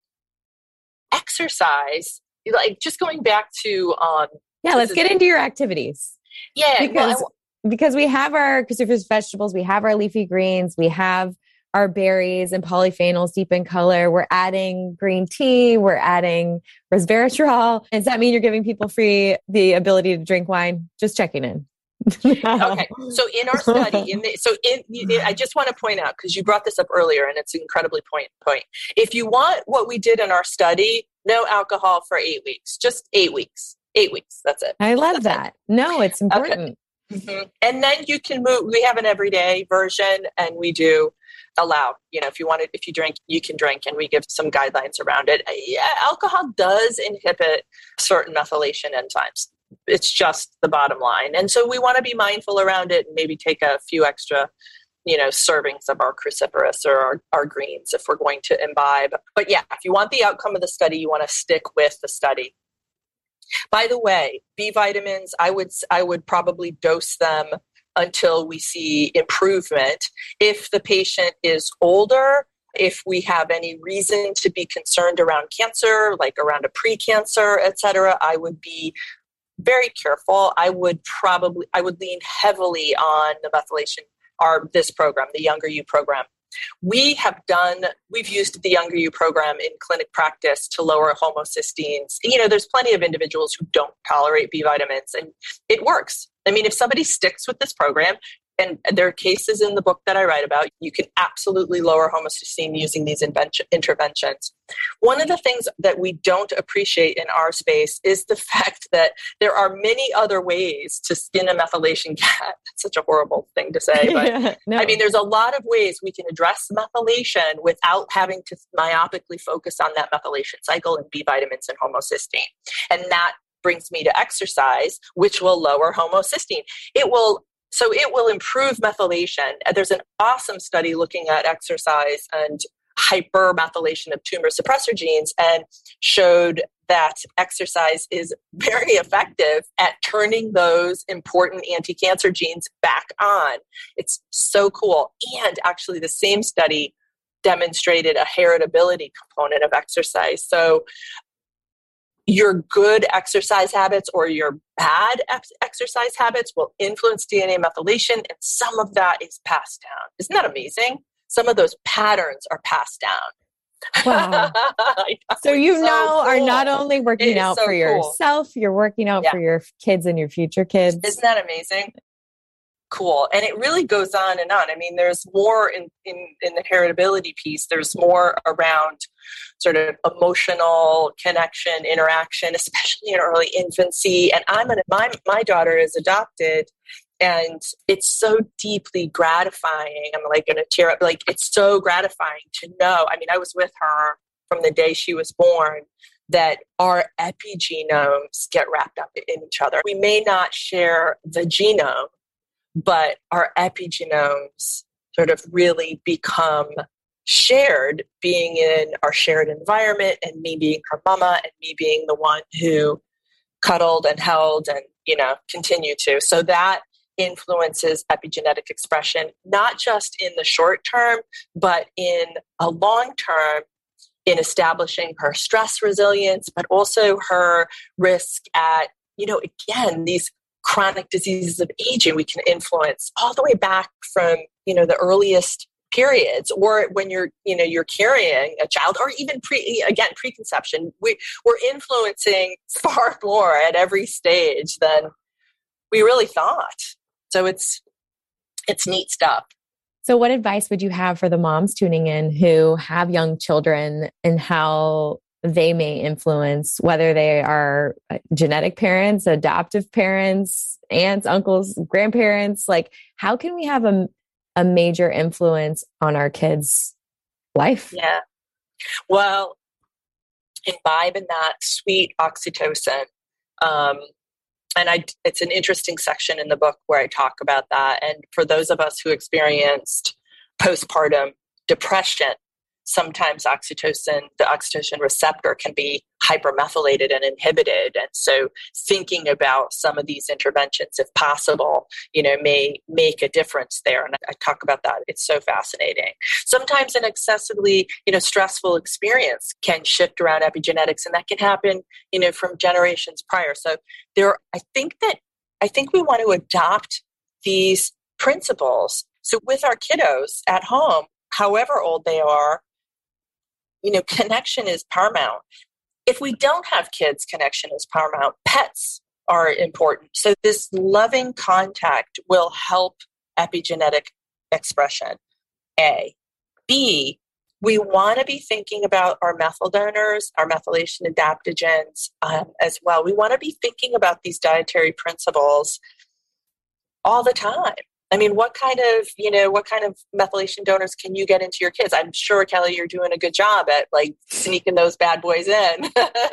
exercise, like just going back to... Um, yeah, let's get into your activities. Yeah. Because, well, I, because we have our cruciferous vegetables, we have our leafy greens, we have our berries and polyphenols deep in color. We're adding green tea. We're adding resveratrol. Does that mean you're giving people free the ability to drink wine? Just checking in. Okay. So in our study, in the, so in, in, I just want to point out, because you brought this up earlier and it's incredibly point point. If you want what we did in our study, no alcohol for eight weeks, just eight weeks, eight weeks. That's it. I love That's that. It. No, it's important. Okay. Mm-hmm. And then you can move, we have an everyday version and we do allow, you know, if you want to, if you drink, you can drink, and we give some guidelines around it. Yeah, alcohol does inhibit certain methylation enzymes. It's just the bottom line. And so we want to be mindful around it and maybe take a few extra, you know, servings of our cruciferous or our, our greens if we're going to imbibe. But yeah, if you want the outcome of the study, you want to stick with the study. By the way, B vitamins, I would I would probably dose them until we see improvement. If the patient is older, if we have any reason to be concerned around cancer, like around a precancer, et cetera, I would be very careful. I would probably, I would lean heavily on the methylation, our, this program, the Younger You program. We have done, we've used the Younger You program in clinic practice to lower homocysteines. You know, there's plenty of individuals who don't tolerate B vitamins, and it works. I mean, if somebody sticks with this program, and there are cases in the book that I write about, you can absolutely lower homocysteine using these invention, interventions. One of the things that we don't appreciate in our space is the fact that there are many other ways to skin a methylation cat. That's such a horrible thing to say, but yeah, no. I mean, there's a lot of ways we can address methylation without having to myopically focus on that methylation cycle and B vitamins and homocysteine. And that brings me to exercise, which will lower homocysteine. It will So it will improve methylation. There's an awesome study looking at exercise and hypermethylation of tumor suppressor genes, and showed that exercise is very effective at turning those important anti-cancer genes back on. It's so cool. And actually the same study demonstrated a heritability component of exercise. So your good exercise habits or your bad ex- exercise habits will influence D N A methylation, and some of that is passed down. Isn't that amazing? Some of those patterns are passed down. Wow. So you so now cool. are not only working out so for cool. yourself, you're working out yeah. for your kids and your future kids. Isn't that amazing? Cool. And it really goes on and on. I mean, there's more in, in, in the heritability piece. There's more around sort of emotional connection, interaction, especially in early infancy. And I'm an, my, my daughter is adopted, and it's so deeply gratifying. I'm like going to tear up. Like, it's so gratifying to know. I mean, I was with her from the day she was born, that our epigenomes get wrapped up in each other. We may not share the genome, but our epigenomes sort of really become shared, being in our shared environment, and me being her mama and me being the one who cuddled and held and, you know, continue to. So that influences epigenetic expression, not just in the short term, but in a long term, in establishing her stress resilience, but also her risk at, you know, again, these chronic diseases of aging we can influence all the way back from, you know, the earliest periods, or when you're, you know, you're carrying a child, or even pre, again, preconception. We, we're influencing far more at every stage than we really thought. So it's, it's neat stuff. So what advice would you have for the moms tuning in who have young children, and how they may influence, whether they are genetic parents, adoptive parents, aunts, uncles, grandparents? Like, how can we have a, a major influence on our kids' life? Yeah. Well, imbibe in that sweet oxytocin. Um, and I, it's an interesting section in the book where I talk about that. And for those of us who experienced postpartum depression, sometimes oxytocin, the oxytocin receptor can be hypermethylated and inhibited. And so thinking about some of these interventions, if possible, you know, may make a difference there. And I talk about that. It's so fascinating. Sometimes an excessively, you know, stressful experience can shift around epigenetics, and that can happen, you know, from generations prior. So there, I think that, I think we want to adopt these principles. So with our kiddos at home, however old they are, you know, connection is paramount. If we don't have kids, connection is paramount. Pets are important. So this loving contact will help epigenetic expression, A. B, we want to be thinking about our methyl donors, our methylation adaptogens um, as well. We want to be thinking about these dietary principles all the time. I mean, what kind of, you know, what kind of methylation donors can you get into your kids? I'm sure, Kelly, you're doing a good job at like sneaking those bad boys in,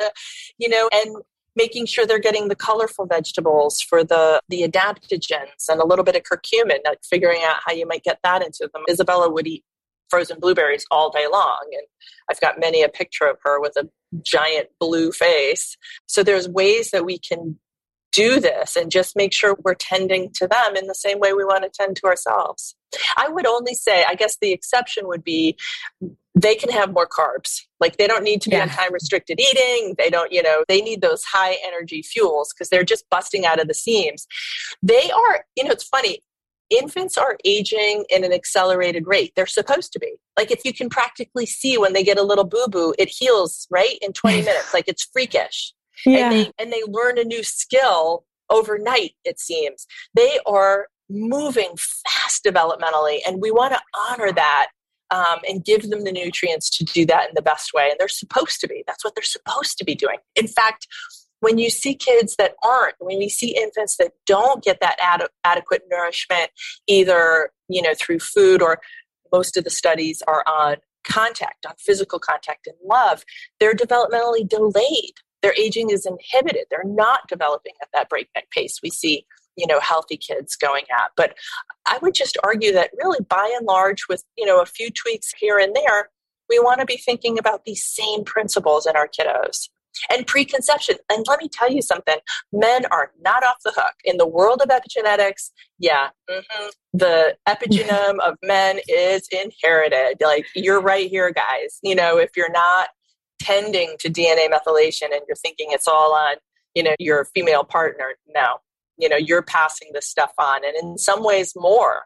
you know, and making sure they're getting the colorful vegetables for the, the adaptogens and a little bit of curcumin, like figuring out how you might get that into them. Isabella would eat frozen blueberries all day long. And I've got many a picture of her with a giant blue face. So there's ways that we can do this and just make sure we're tending to them in the same way we want to tend to ourselves. I would only say, I guess the exception would be they can have more carbs. Like they don't need to be yeah. on time restricted eating. They don't, you know, they need those high energy fuels because they're just busting out of the seams. They are, you know, it's funny. Infants are aging in an accelerated rate. They're supposed to be. Like if you can practically see when they get a little boo-boo, it heals, right? In twenty minutes. Like it's freakish. Yeah. And they and they learn a new skill overnight, it seems. They are moving fast developmentally, and we want to honor that um, and give them the nutrients to do that in the best way. And they're supposed to be. That's what they're supposed to be doing. In fact, when you see kids that aren't, when you see infants that don't get that ad- adequate nourishment, either, you know, through food, or most of the studies are on contact, on physical contact and love, they're developmentally delayed. Their aging is inhibited. They're not developing at that breakneck pace we see, you know, healthy kids going at. But I would just argue that really by and large, with, you know, a few tweaks here and there, we want to be thinking about these same principles in our kiddos. And preconception. And let me tell you something, men are not off the hook. In the world of epigenetics, yeah, mm-hmm, the epigenome of men is inherited. Like, you're right here, guys. You know, if you're not tending to D N A methylation and you're thinking it's all on, you know, your female partner, no. You know, you're passing this stuff on, and in some ways more.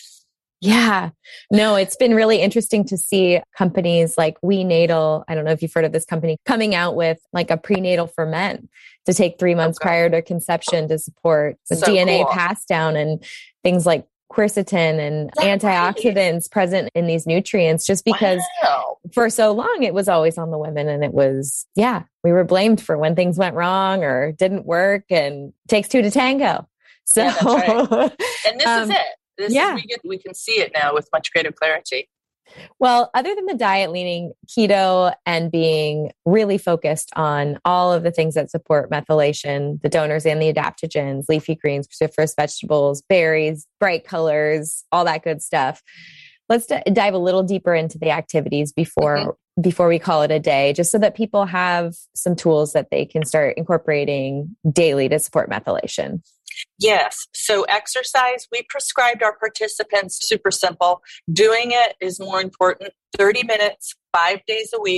Yeah, no, it's been really interesting to see companies like WeNatal. I don't know if you've heard of this company, coming out with like a prenatal for men to take three months okay. prior to conception to support the so D N A cool. pass down, and things like quercetin and antioxidants right? present in these nutrients, just because wow. for so long it was always on the women, and it was, yeah, we were blamed for when things went wrong or didn't work, and it takes two to tango. So, yeah, that's right. And this um, is it. This yeah. is, we, get, we can see it now with much greater clarity. Well, other than the diet leaning keto and being really focused on all of the things that support methylation, the donors and the adaptogens, leafy greens, cruciferous vegetables, berries, bright colors, all that good stuff, let's d- dive a little deeper into the activities before mm-hmm. before we call it a day, just so that people have some tools that they can start incorporating daily to support methylation. Yes. So exercise, we prescribed our participants, super simple. Doing it is more important. thirty minutes, five days a week.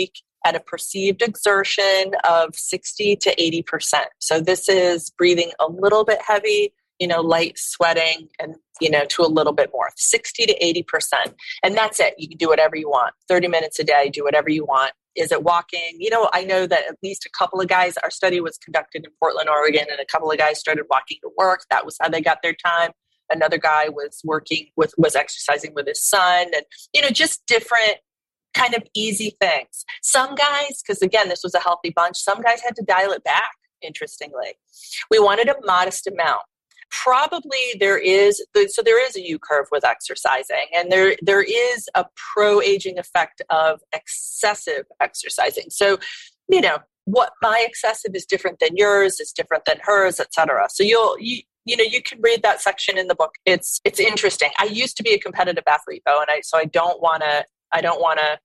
at a perceived exertion of sixty to eighty percent. So this is breathing a little bit heavy, you know, light sweating, and, you know, to a little bit more, sixty to eighty percent. And that's it. You can do whatever you want. thirty minutes a day, do whatever you want. Is it walking? You know, I know that at least a couple of guys, our study was conducted in Portland, Oregon, and a couple of guys started walking to work. That was how they got their time. Another guy was working with, was exercising with his son, and, you know, just different kind of easy things. Some guys, because again, this was a healthy bunch, some guys had to dial it back, interestingly. We wanted a modest amount. Probably there is, so there is a U-curve with exercising, and there there is a pro-aging effect of excessive exercising. So, you know, what my excessive is different than yours, is different than hers, et cetera. So you'll, you, you know, you can read that section in the book. It's, it's interesting. I used to be a competitive athlete though. And I, so I don't want to, I don't want to,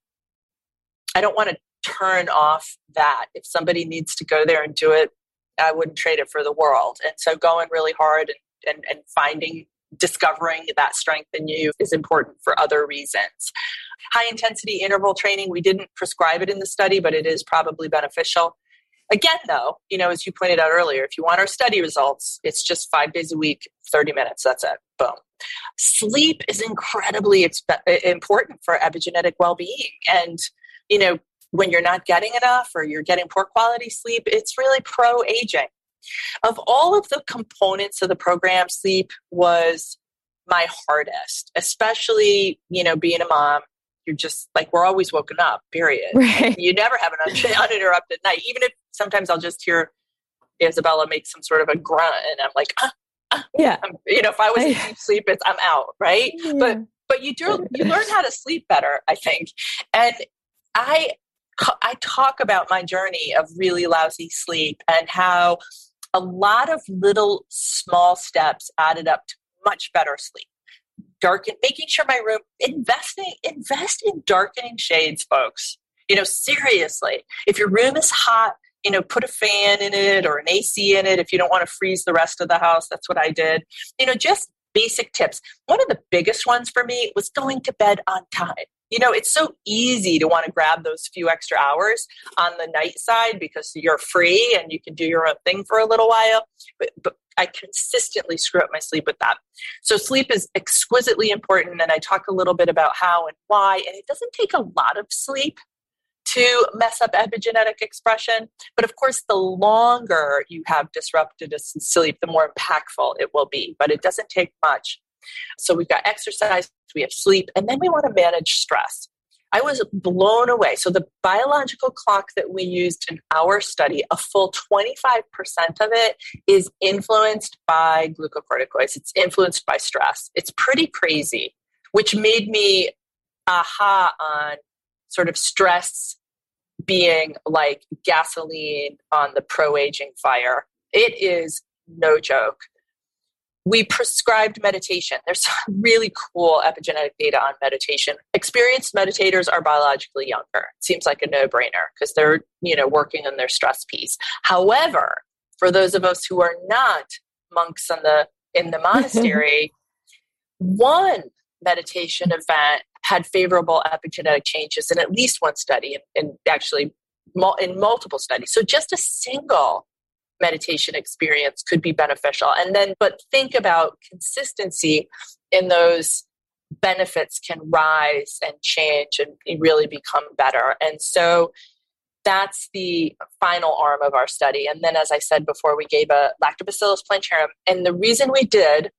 I don't want to turn off that. If somebody needs to go there and do it, I wouldn't trade it for the world. And so going really hard and, and, and finding, discovering that strength in you is important for other reasons. High intensity interval training, we didn't prescribe it in the study, but it is probably beneficial. Again, though, you know, as you pointed out earlier, if you want our study results, it's just five days a week, thirty minutes. That's it. Boom. Sleep is incredibly expe- important for epigenetic well-being. And, you know, when you're not getting enough or you're getting poor quality sleep, it's really pro-aging. Of all of the components of the program, sleep was my hardest, especially, you know, being a mom. You're just like, we're always woken up, period. Right. You never have an un- uninterrupted night. Even if sometimes I'll just hear Isabella make some sort of a grunt and I'm like, ah, ah. Yeah. I'm, you know, if I was in deep sleep, it's, I'm out. Right. Yeah. But, but you do, you learn how to sleep better, I think. And I, I talk about my journey of really lousy sleep and how a lot of little small steps added up to much better sleep. Darken, making sure my room, investing, invest in darkening shades, folks. You know, seriously, if your room is hot, you know, put a fan in it or an A C in it. If you don't want to freeze the rest of the house, that's what I did. You know, just basic tips. One of the biggest ones for me was going to bed on time. You know, it's so easy to want to grab those few extra hours on the night side because you're free and you can do your own thing for a little while. But, but I consistently screw up my sleep with that. So sleep is exquisitely important. And I talk a little bit about how and why. And it doesn't take a lot of sleep to mess up epigenetic expression. But of course, the longer you have disrupted sleep, the more impactful it will be. But it doesn't take much. So we've got exercise, we have sleep, and then we want to manage stress. I was blown away. So the biological clock that we used in our study, a full twenty-five percent of it is influenced by glucocorticoids. It's influenced by stress. It's pretty crazy, which made me aha on sort of stress being like gasoline on the pro-aging fire. It is no joke. We prescribed meditation. There's some really cool epigenetic data on meditation. Experienced meditators are biologically younger. It seems like a no-brainer because they're, you know, working on their stress piece. However, for those of us who are not monks in the in the monastery, one meditation event had favorable epigenetic changes in at least one study, and, and actually in multiple studies. So just a single meditation experience could be beneficial. And then, but think about consistency in those benefits can rise and change and really become better. And so that's the final arm of our study. And then, as I said before, we gave a Lactobacillus plantarum. And the reason we did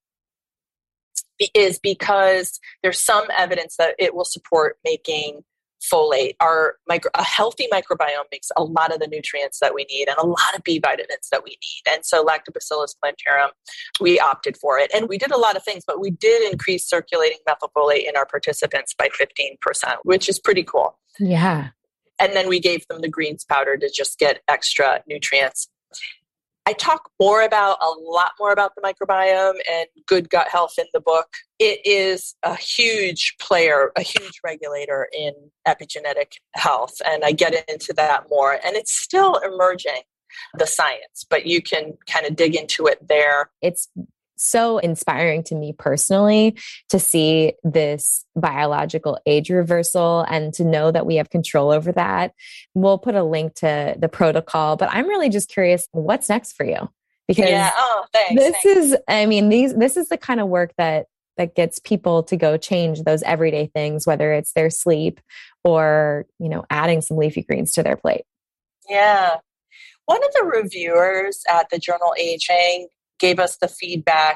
is because there's some evidence that it will support making folate. Our micro, a healthy microbiome makes a lot of the nutrients that we need and a lot of B vitamins that we need. And so Lactobacillus plantarum, we opted for it. And we did a lot of things, but we did increase circulating methylfolate in our participants by fifteen percent, which is pretty cool. Yeah. And then we gave them the greens powder to just get extra nutrients. I talk more about, a lot more about the microbiome and good gut health in the book. It is a huge player, a huge regulator in epigenetic health. And I get into that more. And it's still emerging, the science, but you can kind of dig into it there. It's so inspiring to me personally to see this biological age reversal and to know that we have control over that. We'll put a link to the protocol, but I'm really just curious, what's next for you? Because yeah. oh, thanks, this thanks. is, I mean, these, this is the kind of work that that gets people to go change those everyday things, whether it's their sleep or, you know, adding some leafy greens to their plate. Yeah. One of the reviewers at the journal Aging gave us the feedback.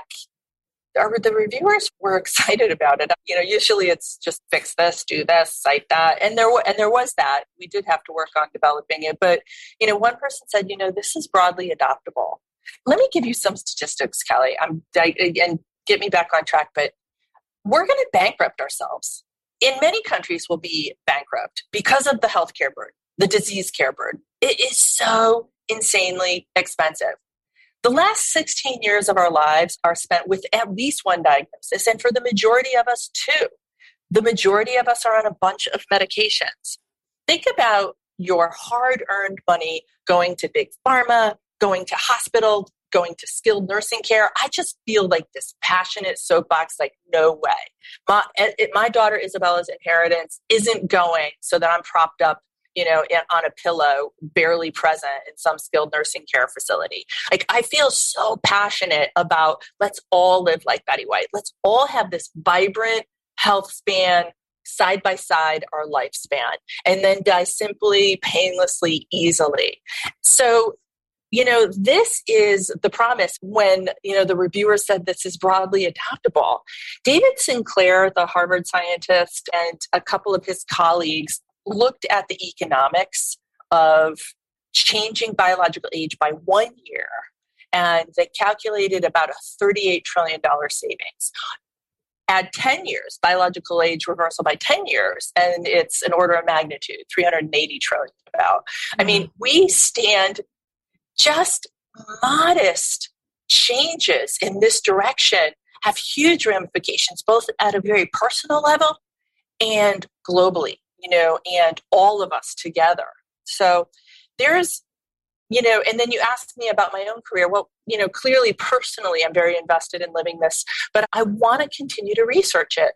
Or the reviewers were excited about it. You know, usually it's just fix this, do this, cite that. And there, and there was that. We did have to work on developing it. But, you know, one person said, you know, this is broadly adoptable. Let me give you some statistics, Kelly. I'm, I, and get me back on track, but we're going to bankrupt ourselves. In many countries, we'll be bankrupt because of the healthcare burden, the disease care burden. It is so insanely expensive. The last sixteen years of our lives are spent with at least one diagnosis, and for the majority of us, two. The majority of us are on a bunch of medications. Think about your hard-earned money going to big pharma, going to hospital, going to skilled nursing care. I just feel like this passionate soapbox, like, no way. My, it, my daughter Isabella's inheritance isn't going so that I'm propped up, you know, in, on a pillow, barely present in some skilled nursing care facility. Like, I feel so passionate about, let's all live like Betty White. Let's all have this vibrant health span, side by side our lifespan, and then die simply, painlessly, easily. So, you know, this is the promise when, you know, the reviewer said this is broadly adoptable. David Sinclair, the Harvard scientist, and a couple of his colleagues looked at the economics of changing biological age by one year, and they calculated about a thirty-eight trillion dollars savings. Add ten years, biological age reversal by ten years, and it's an order of magnitude, three hundred eighty trillion dollars about. Mm-hmm. I mean, we stand just modest changes in this direction have huge ramifications, both at a very personal level and globally, you know, and all of us together. So there's, you know, and then you asked me about my own career. Well, you know, clearly personally, I'm very invested in living this, but I want to continue to research it.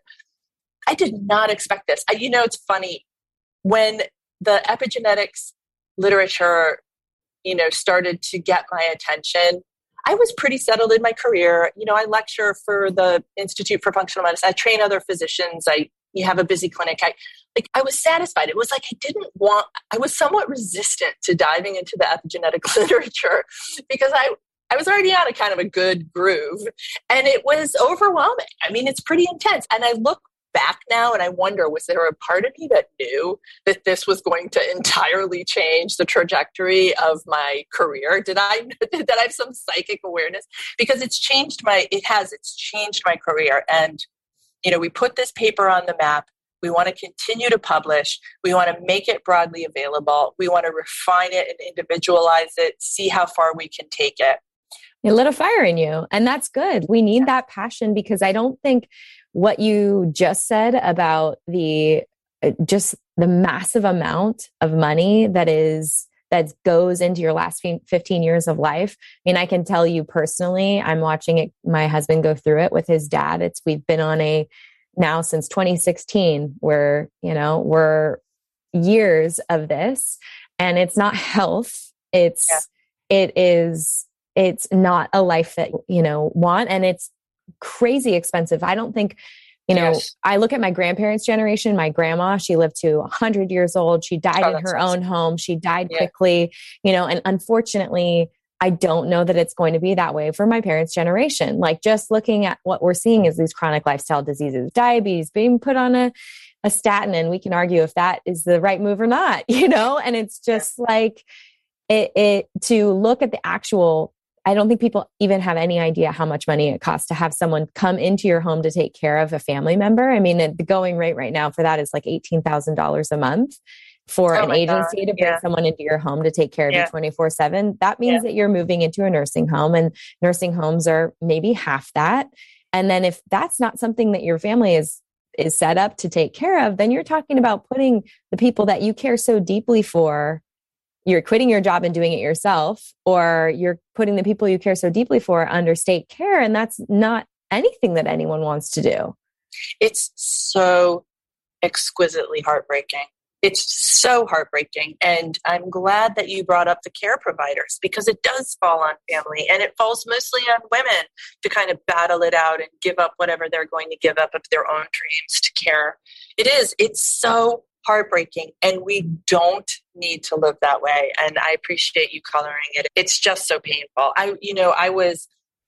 I did not expect this. I, you know, it's funny when the epigenetics literature, you know, started to get my attention. I was pretty settled in my career. You know, I lecture for the Institute for Functional Medicine. I train other physicians. I you have a busy clinic. I like I was satisfied. It was like I didn't want, I was somewhat resistant to diving into the epigenetic literature because I, I was already on a kind of a good groove, and it was overwhelming. I mean, it's pretty intense. And I look back now and I wonder, was there a part of me that knew that this was going to entirely change the trajectory of my career? Did I, did I have some psychic awareness? Because it's changed my, it has, it's changed my career. And, you know, we put this paper on the map. We want to continue to publish. We want to make it broadly available. We want to refine it and individualize it, see how far we can take it. It lit a fire in you. And that's good. We need that passion, because I don't think what you just said about the, just the massive amount of money that is, that goes into your last fifteen years of life. I mean, I can tell you personally, I'm watching it, my husband go through it with his dad. It's, we've been on a, now since twenty sixteen, where, you know, we're years of this, and it's not health. It's, yeah. it is, it's not a life that, you know, want, and it's crazy expensive. I don't think, you know, yes. I look at my grandparents' generation, my grandma, she lived to a hundred years old. She died oh, in her awesome. own home. She died yeah. quickly, you know, and unfortunately, I don't know that it's going to be that way for my parents' generation. Like, just looking at what we're seeing is these chronic lifestyle diseases, diabetes, being put on a, a statin. And we can argue if that is the right move or not, you know, and it's just yeah. like it, it, to look at the actual, I don't think people even have any idea how much money it costs to have someone come into your home to take care of a family member. I mean, the going rate right now for that is like eighteen thousand dollars a month for oh an agency God. to bring yeah. someone into your home to take care of yeah. you twenty-four seven. That means yeah. that you're moving into a nursing home, and nursing homes are maybe half that. And then if that's not something that your family is, is set up to take care of, then you're talking about putting the people that you care so deeply for, you're quitting your job and doing it yourself, or you're putting the people you care so deeply for under state care. And that's not anything that anyone wants to do. It's so exquisitely heartbreaking. It's so heartbreaking. And I'm glad that you brought up the care providers, because it does fall on family, and it falls mostly on women to kind of battle it out and give up whatever they're going to give up of their own dreams to care. It is. It's so heartbreaking, and we don't need to live that way. And I appreciate you coloring it. It's just so painful. I, you know, I was,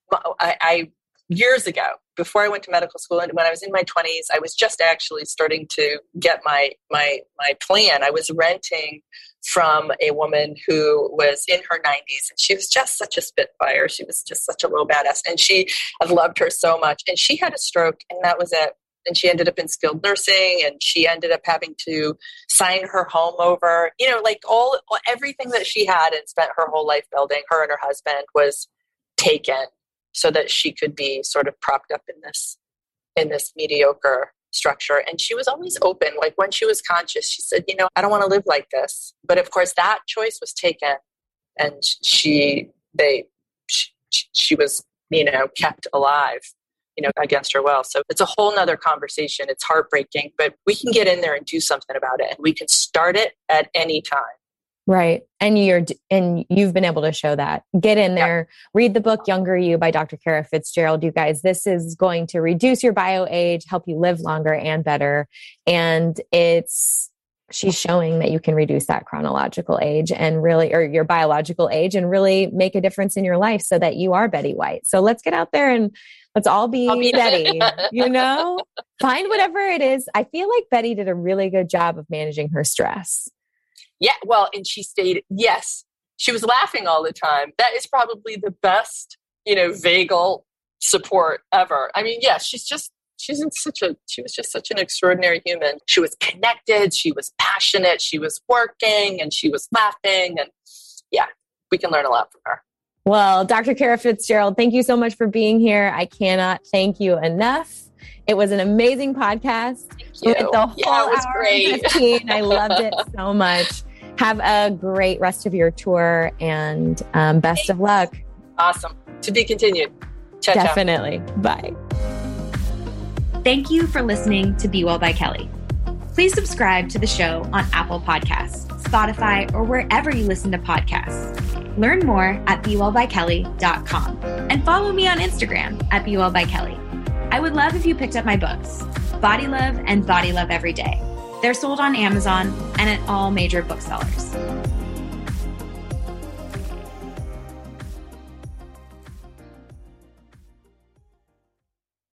I, I years ago, before I went to medical school, and when I was in my twenties, I was just actually starting to get my my my plan. I was renting from a woman who was in her nineties, and she was just such a spitfire. She was just such a little badass, and she, I loved her so much. And she had a stroke, and that was it. And she ended up in skilled nursing, and she ended up having to sign her home over. You know, like all everything that she had and spent her whole life building, her and her husband, was taken so that she could be sort of propped up in this in this mediocre structure. And she was always open. Like when she was conscious, she said, you know, I don't want to live like this. But of course, that choice was taken, and she they she, she was, you know, kept alive, you know, against her will. So it's a whole nother conversation. It's heartbreaking, but we can get in there and do something about it, and we can start it at any time. Right. And you're, and you've been able to show that. Get in there, yep. Read the book, Younger You by Doctor Kara Fitzgerald. You guys, this is going to reduce your bio age, help you live longer and better. And it's, she's showing that you can reduce that chronological age and really, or your biological age, and really make a difference in your life so that you are Betty White. So let's get out there and let's all be, be Betty, you know, find whatever it is. I feel like Betty did a really good job of managing her stress. Yeah, well, and she stayed, yes, she was laughing all the time. That is probably the best, you know, vagal support ever. I mean, yes, she's just, she's in such a, she was just such an extraordinary human. She was connected, she was passionate, she was working, and she was laughing. And yeah, we can learn a lot from her. Well, Doctor Kara Fitzgerald, thank you so much for being here. I cannot thank you enough. It was an amazing podcast. Thank you. The whole yeah, it was hour great. and fifteen. I loved it so much. Have a great rest of your tour, and um, best of luck. Awesome. To be continued. Ciao, Definitely. Ciao. Bye. Thank you for listening to Be Well by Kelly. Please subscribe to the show on Apple Podcasts, Spotify, or wherever you listen to podcasts. Learn more at be well by kelly dot com and follow me on Instagram at be well by kelly. I would love if you picked up my books, Body Love and Body Love Every Day. They're sold on Amazon and at all major booksellers.